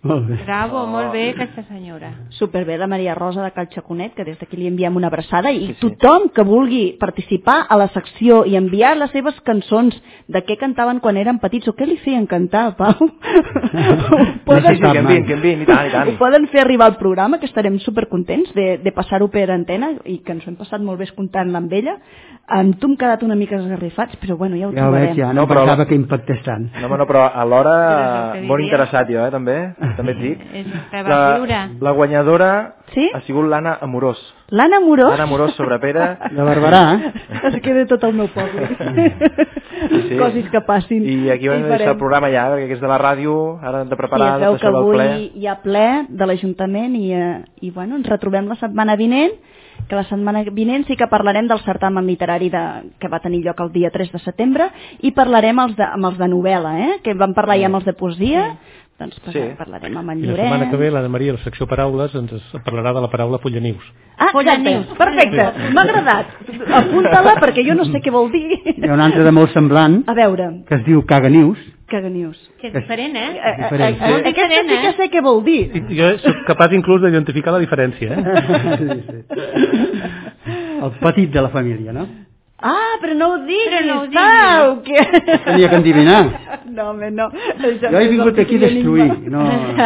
Molt bé. Bravo, molt bé, aquesta senyora. Superbé, la Maria Rosa de Cal Xaconet, que des d'aquí li enviem una abraçada, i sí, sí. tothom que vulgui participar a la secció i enviar les seves cançons de què cantaven quan eren petits o què li feien cantar, Pau. poden... Sí, sí, que envien, que envien, i tant, i tant. Ho poden fer arribar al programa, que estarem supercontents de, de passar-ho per antena i que ens ho hem passat molt bé escoltant-la amb ella. Amb tu hem quedat una mica esgarrifats, però bueno, ja ho ja trobarem. Veig, ja no, no pensava la... que impactés tant. No, no, però alhora molt interessat jo, eh, també, també et dic. La, la guanyadora sí? ha sigut l'Anna Amorós. L'Anna Amorós? L'Anna Amorós sobre Pere. De Barberà, eh? Es queda tot el meu poble. Sí, sí. Coses que passin. I aquí vam deixar el programa ja, perquè és de la ràdio, ara hem de preparar sí, tot això del ple. Sí, hi ha ple de l'Ajuntament i, i bueno, ens retrobem la setmana vinent, que la setmana vinent sí que parlarem del certamen literari de, que va tenir lloc el dia tres de setembre i parlarem els de, amb els de novel·la, eh? Que vam parlar ja amb els de poesia, doncs sí. parlarem amb en Llorenç. I la setmana que ve la de Maria, la secció paraules, ens parlarà de la paraula pollanius. Ah, exacte, perfecte, sí. M'ha agradat. Apunta-la perquè jo no sé què vol dir. Hi ha una altra de molt semblant, a veure, que es diu caganius. Caganius. Que és diferent, eh? És diferent. Sí. Aquesta sí que sé què vol dir. Jo soc capaç inclús d'identificar la diferència, eh? Sí, sí. El petit de la família, no? Ah, però no ho diguis, però no ho Pau! Que... Tenia que endivinar. No, home, no. Jo he vingut aquí a destruir. No...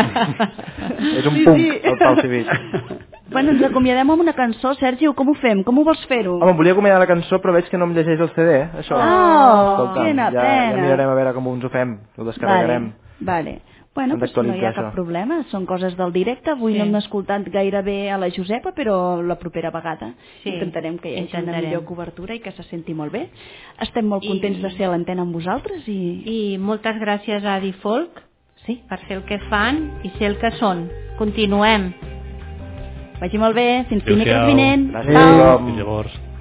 És un punk, el Pau Civit. Bueno, ens acomiadem amb una cançó. Sergi, com ho fem? Com ho vols fer-ho? Home, volia acomiadar la cançó, però veig que no em llegeix el C D, això. Oh, quina ja, pena. Ja mirarem a veure com ens ho fem, ho descarregarem. Vale, vale. Bueno, doncs no hi ha cap problema, són coses del directe. Avui sí. no hem escoltat gaire bé a la Josepa, però la propera vegada sí. intentarem que hi hagi intentarem. una millor cobertura i que se senti molt bé. Estem molt contents I... de ser a l'antena amb vosaltres. I... I moltes gràcies a Difolk sí. per ser el que fan i ser el que són. Continuem. Vagi molt bé, fins dimecres vinent. Gràcies. Fins llavors.